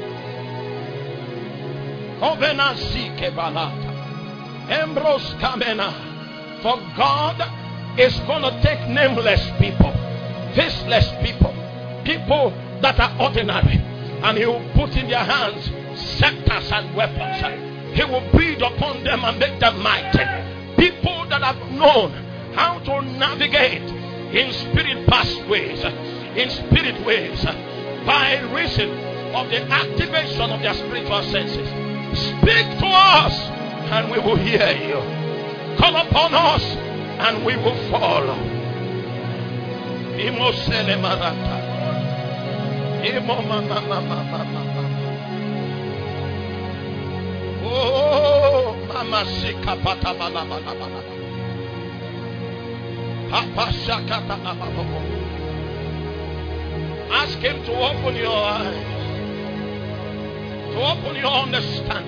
For God is going to take nameless people, faceless people, people that are ordinary, and he will put in their hands scepters and weapons. He will breathe upon them and make them mighty. People that have known how to navigate in spirit pathways, in spirit ways, by reason of the activation of their spiritual senses. Speak to us and we will hear you. Call upon us and we will follow. Oh, Mama Sika Patabalabala. Papa Shakata. Ask him to open your eyes, to open your understanding.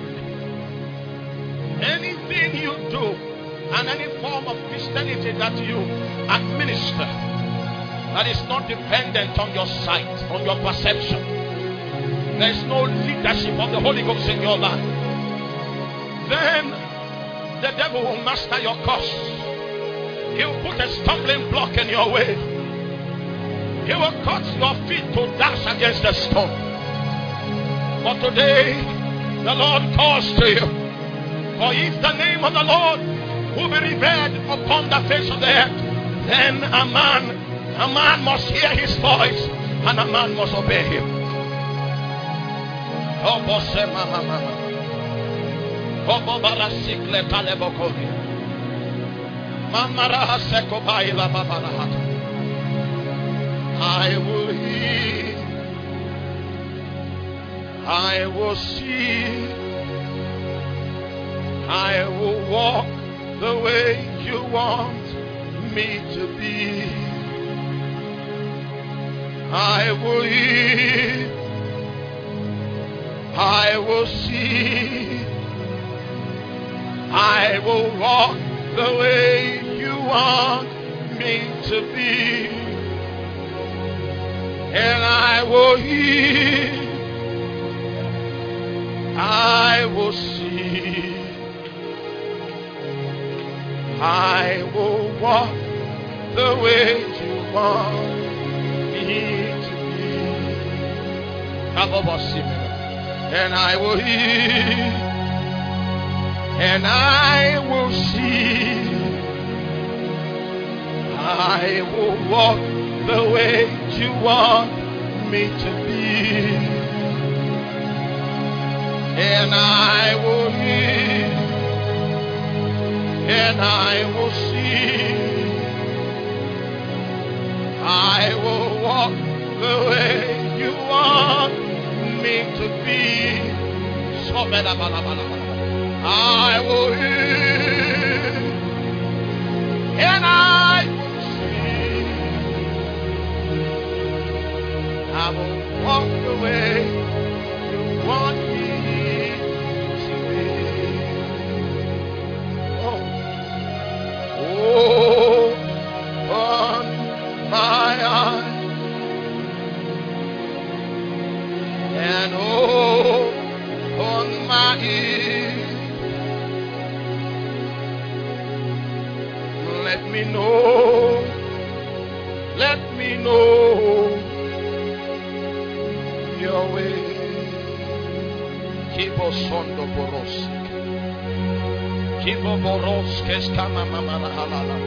Anything you do and any form of Christianity that you administer that is not dependent on your sight, on your perception, there is no leadership of the Holy Ghost in your life, then the devil will master your course. He will put a stumbling block in your way. He will cause your feet to dash against the stone. But today, the Lord calls to you. For if the name of the Lord will be revered upon the face of the earth, then a man must hear his voice and a man must obey him. Oh, I will hear, I will see, I will walk the way you want me to be. I will hear, I will see, I will walk the way you want me to be. And I will hear, I will see, I will walk the way you want me to be. And I will hear, and I will see. I will walk the way you want me to be. And I will hear, and I will see. I will walk the way you want me to be. I will hear, and I will see. I will walk the way you want me to be. Oh, on my eyes. And on my ears, let me know your way. Keep us on the boros, keep on boros, keskama mama halala,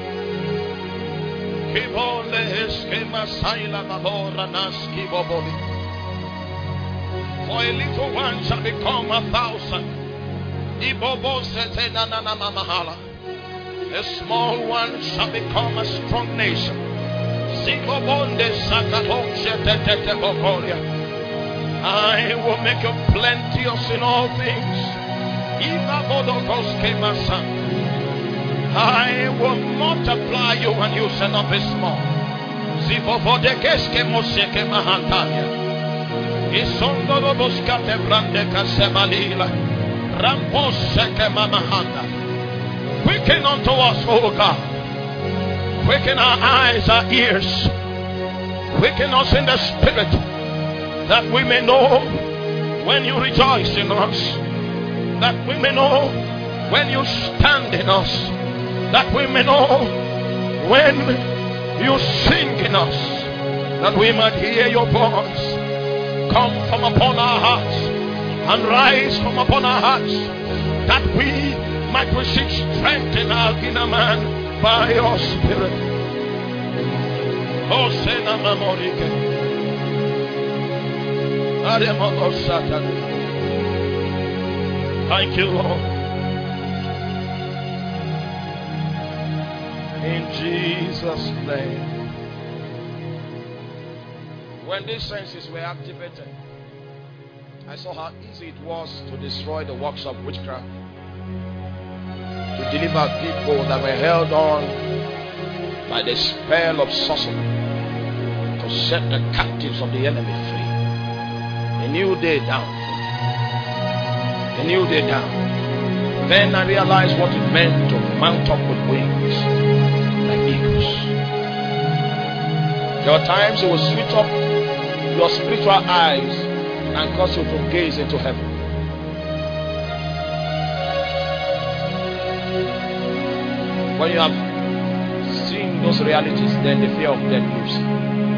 keep on the eskema saila babora naski boboli. For a little one shall become 1,000. A small one shall become a strong nation. I will make you plenteous in all things. I will multiply you and you shall not be small. Isondoro boskate brande kasemalila ramposeke mamahanda. Quicken unto us, O God. Quicken our eyes, our ears. Quicken us in the spirit, that we may know when you rejoice in us, that we may know when you stand in us, that we may know when you sing in us, that we might hear your voice. Come from upon our hearts and rise from upon our hearts, that we might receive strength in our inner man by your spirit. Oh, Sena Mamorike. Thank you, Lord. In Jesus' name. When these senses were activated, I saw how easy it was to destroy the works of witchcraft, to deliver people that were held on by the spell of sorcery, to set the captives of the enemy free. A new day down. A new day down. Then I realized what it meant to mount up with wings like eagles. There are times it will switch up your spiritual eyes and cause you to gaze into heaven. When you have seen those realities, then the fear of death leaves you.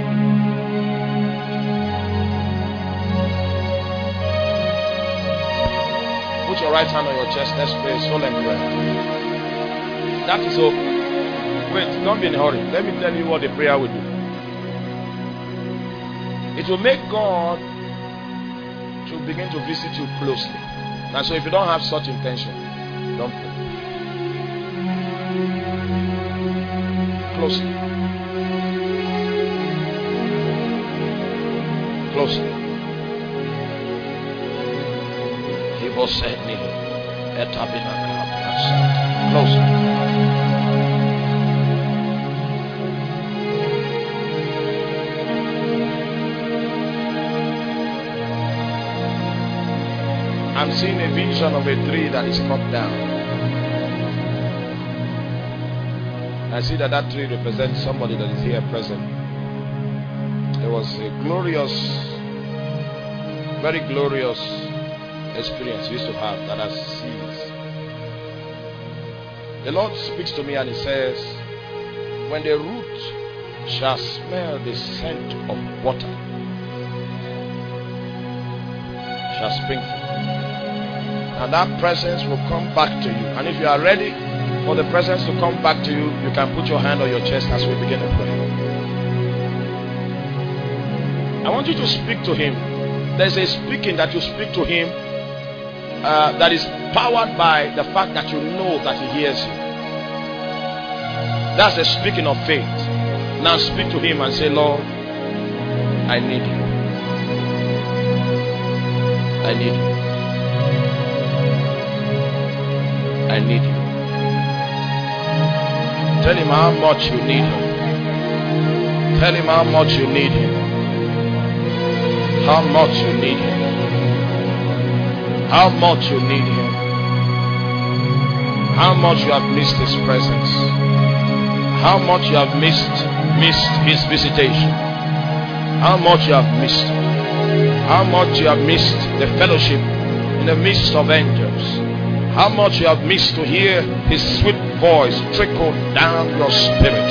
Put your right hand on your chest. Let's pray solemn prayer. That is all. Wait, don't be in a hurry. Let me tell you what the prayer will do. It will make God to begin to visit you closely. And so if you don't have such intention, don't pray. Closely. Closely. He was saying, closely. I'm seeing a vision of a tree that is cut down. I see that that tree represents somebody that is here present. There was a glorious, very glorious experience we used to have that has ceased. The Lord speaks to me and He says, when the root shall smell the scent of water, shall spring forth. And that presence will come back to you. And if you are ready for the presence to come back to you, you can put your hand on your chest as we begin to pray. I want you to speak to him. There's a speaking that you speak to him that is powered by the fact that you know that he hears you. That's the speaking of faith. Now speak to him and say, Lord, I need you. I need you. I need you. Tell him how much you need him. Tell him how much you need him. How much you need him. How much you need him. How much you have missed his presence. How much you have missed his visitation. How much you have missed. How much you have missed the fellowship in the midst of angels. How much you have missed to hear his sweet voice trickle down your spirit.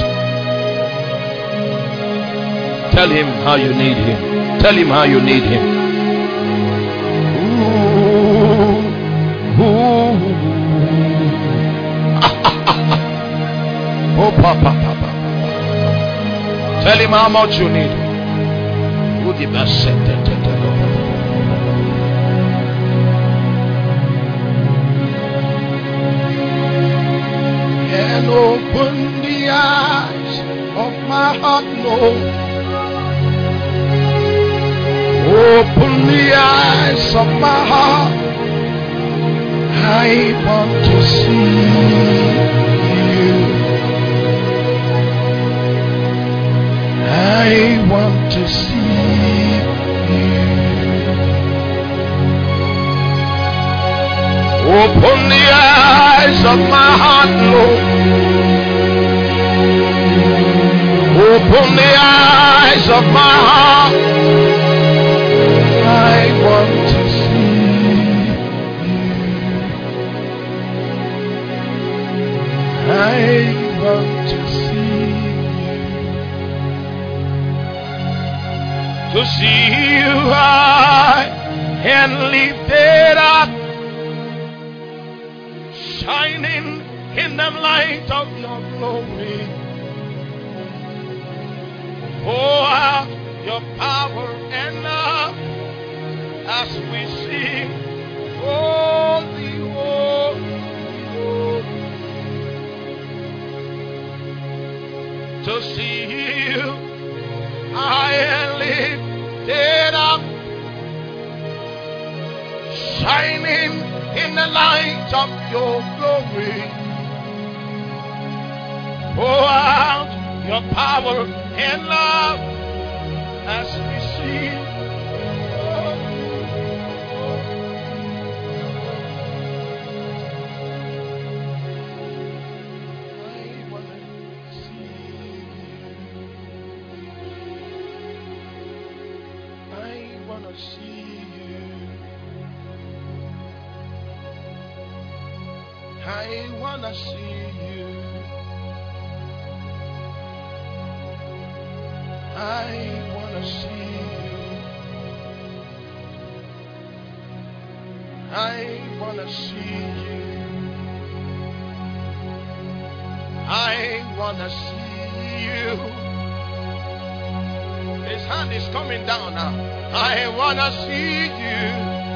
Tell him how you need him. Tell him how you need him. Ooh, ooh. Oh, papa. Tell him how much you need him. And open the eyes of my heart, Lord. Open the eyes of my heart. I want to see you. I want to see you. Open the eyes of my heart, Lord. Open the eyes of my heart. I want to see you. I want to see you. To see you high and lifted up, shining in the light of your glory. Pour out your power and love as we sing, holy, holy, holy. To see you high and lifted up, shining in the light of your glory. Pour out your power and love as we sing. I want to see you. I want to see you. I want to see you. I want to see you. I want to see you. I want to see you. His hand is coming down now. I want to see you.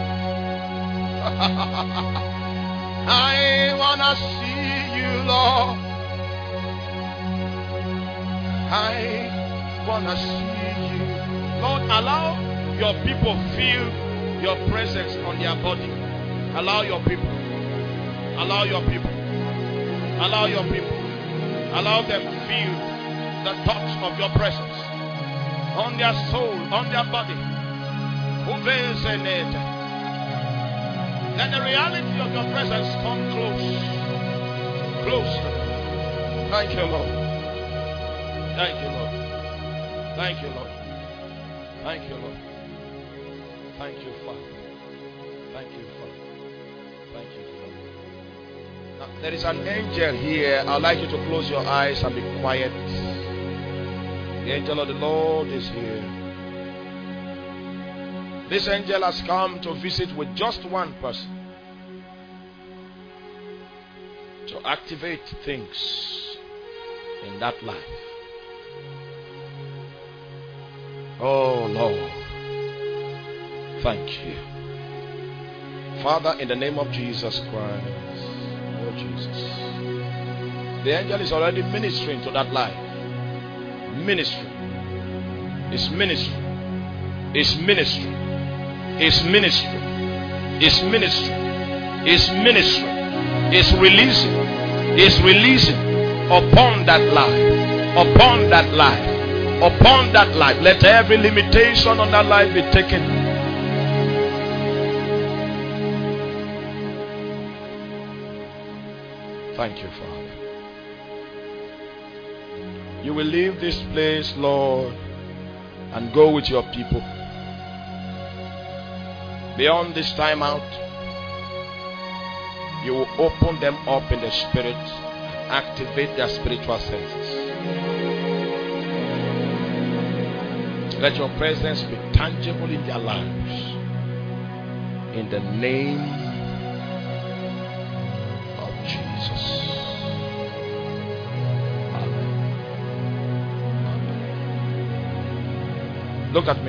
I want to see you, Lord. I want to see you. Lord, allow your people feel your presence on their body. Allow your people. Allow your people. Allow your people. Allow them feel the touch of your presence on their soul, on their body. Let the reality of your presence come close. Close. Thank you, Lord. Thank you, Lord. Thank you, Lord. Thank you, Lord. Thank you, Father. Thank you, Father. Thank you, Father. Now, there is an angel here. I'd like you to close your eyes and be quiet. The angel of the Lord is here. This angel has come to visit with just one person, to activate things in that life. Oh Lord, thank you. Father, in the name of Jesus Christ, oh Jesus, the angel is already ministering to that life. Ministry. It's ministry. It's ministry. It's ministry. It's ministry. It's ministry. It's releasing. It's releasing upon that life. Upon that life. Upon that life. Let every limitation on that life be taken. Thank you, Father. You will leave this place, Lord, and go with your people. Beyond this time out, you will open them up in the spirit and activate their spiritual senses. Let your presence be tangible in their lives. In the name of Jesus. Amen. Amen. Look at me.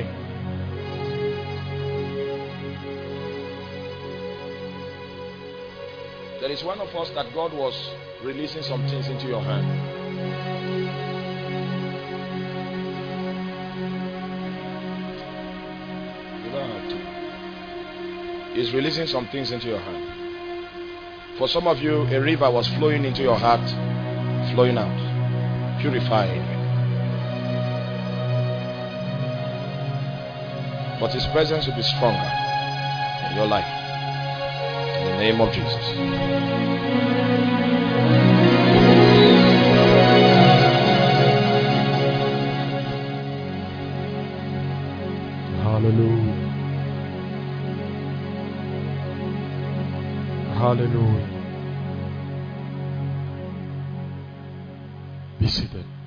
There is one of us that God was releasing some things into your hand. You don't have to. He's releasing some things into your hand. For some of you, a river was flowing into your heart, flowing out, purifying. But His presence will be stronger in your life. In the name of Jesus. Hallelujah. Hallelujah. Be seated.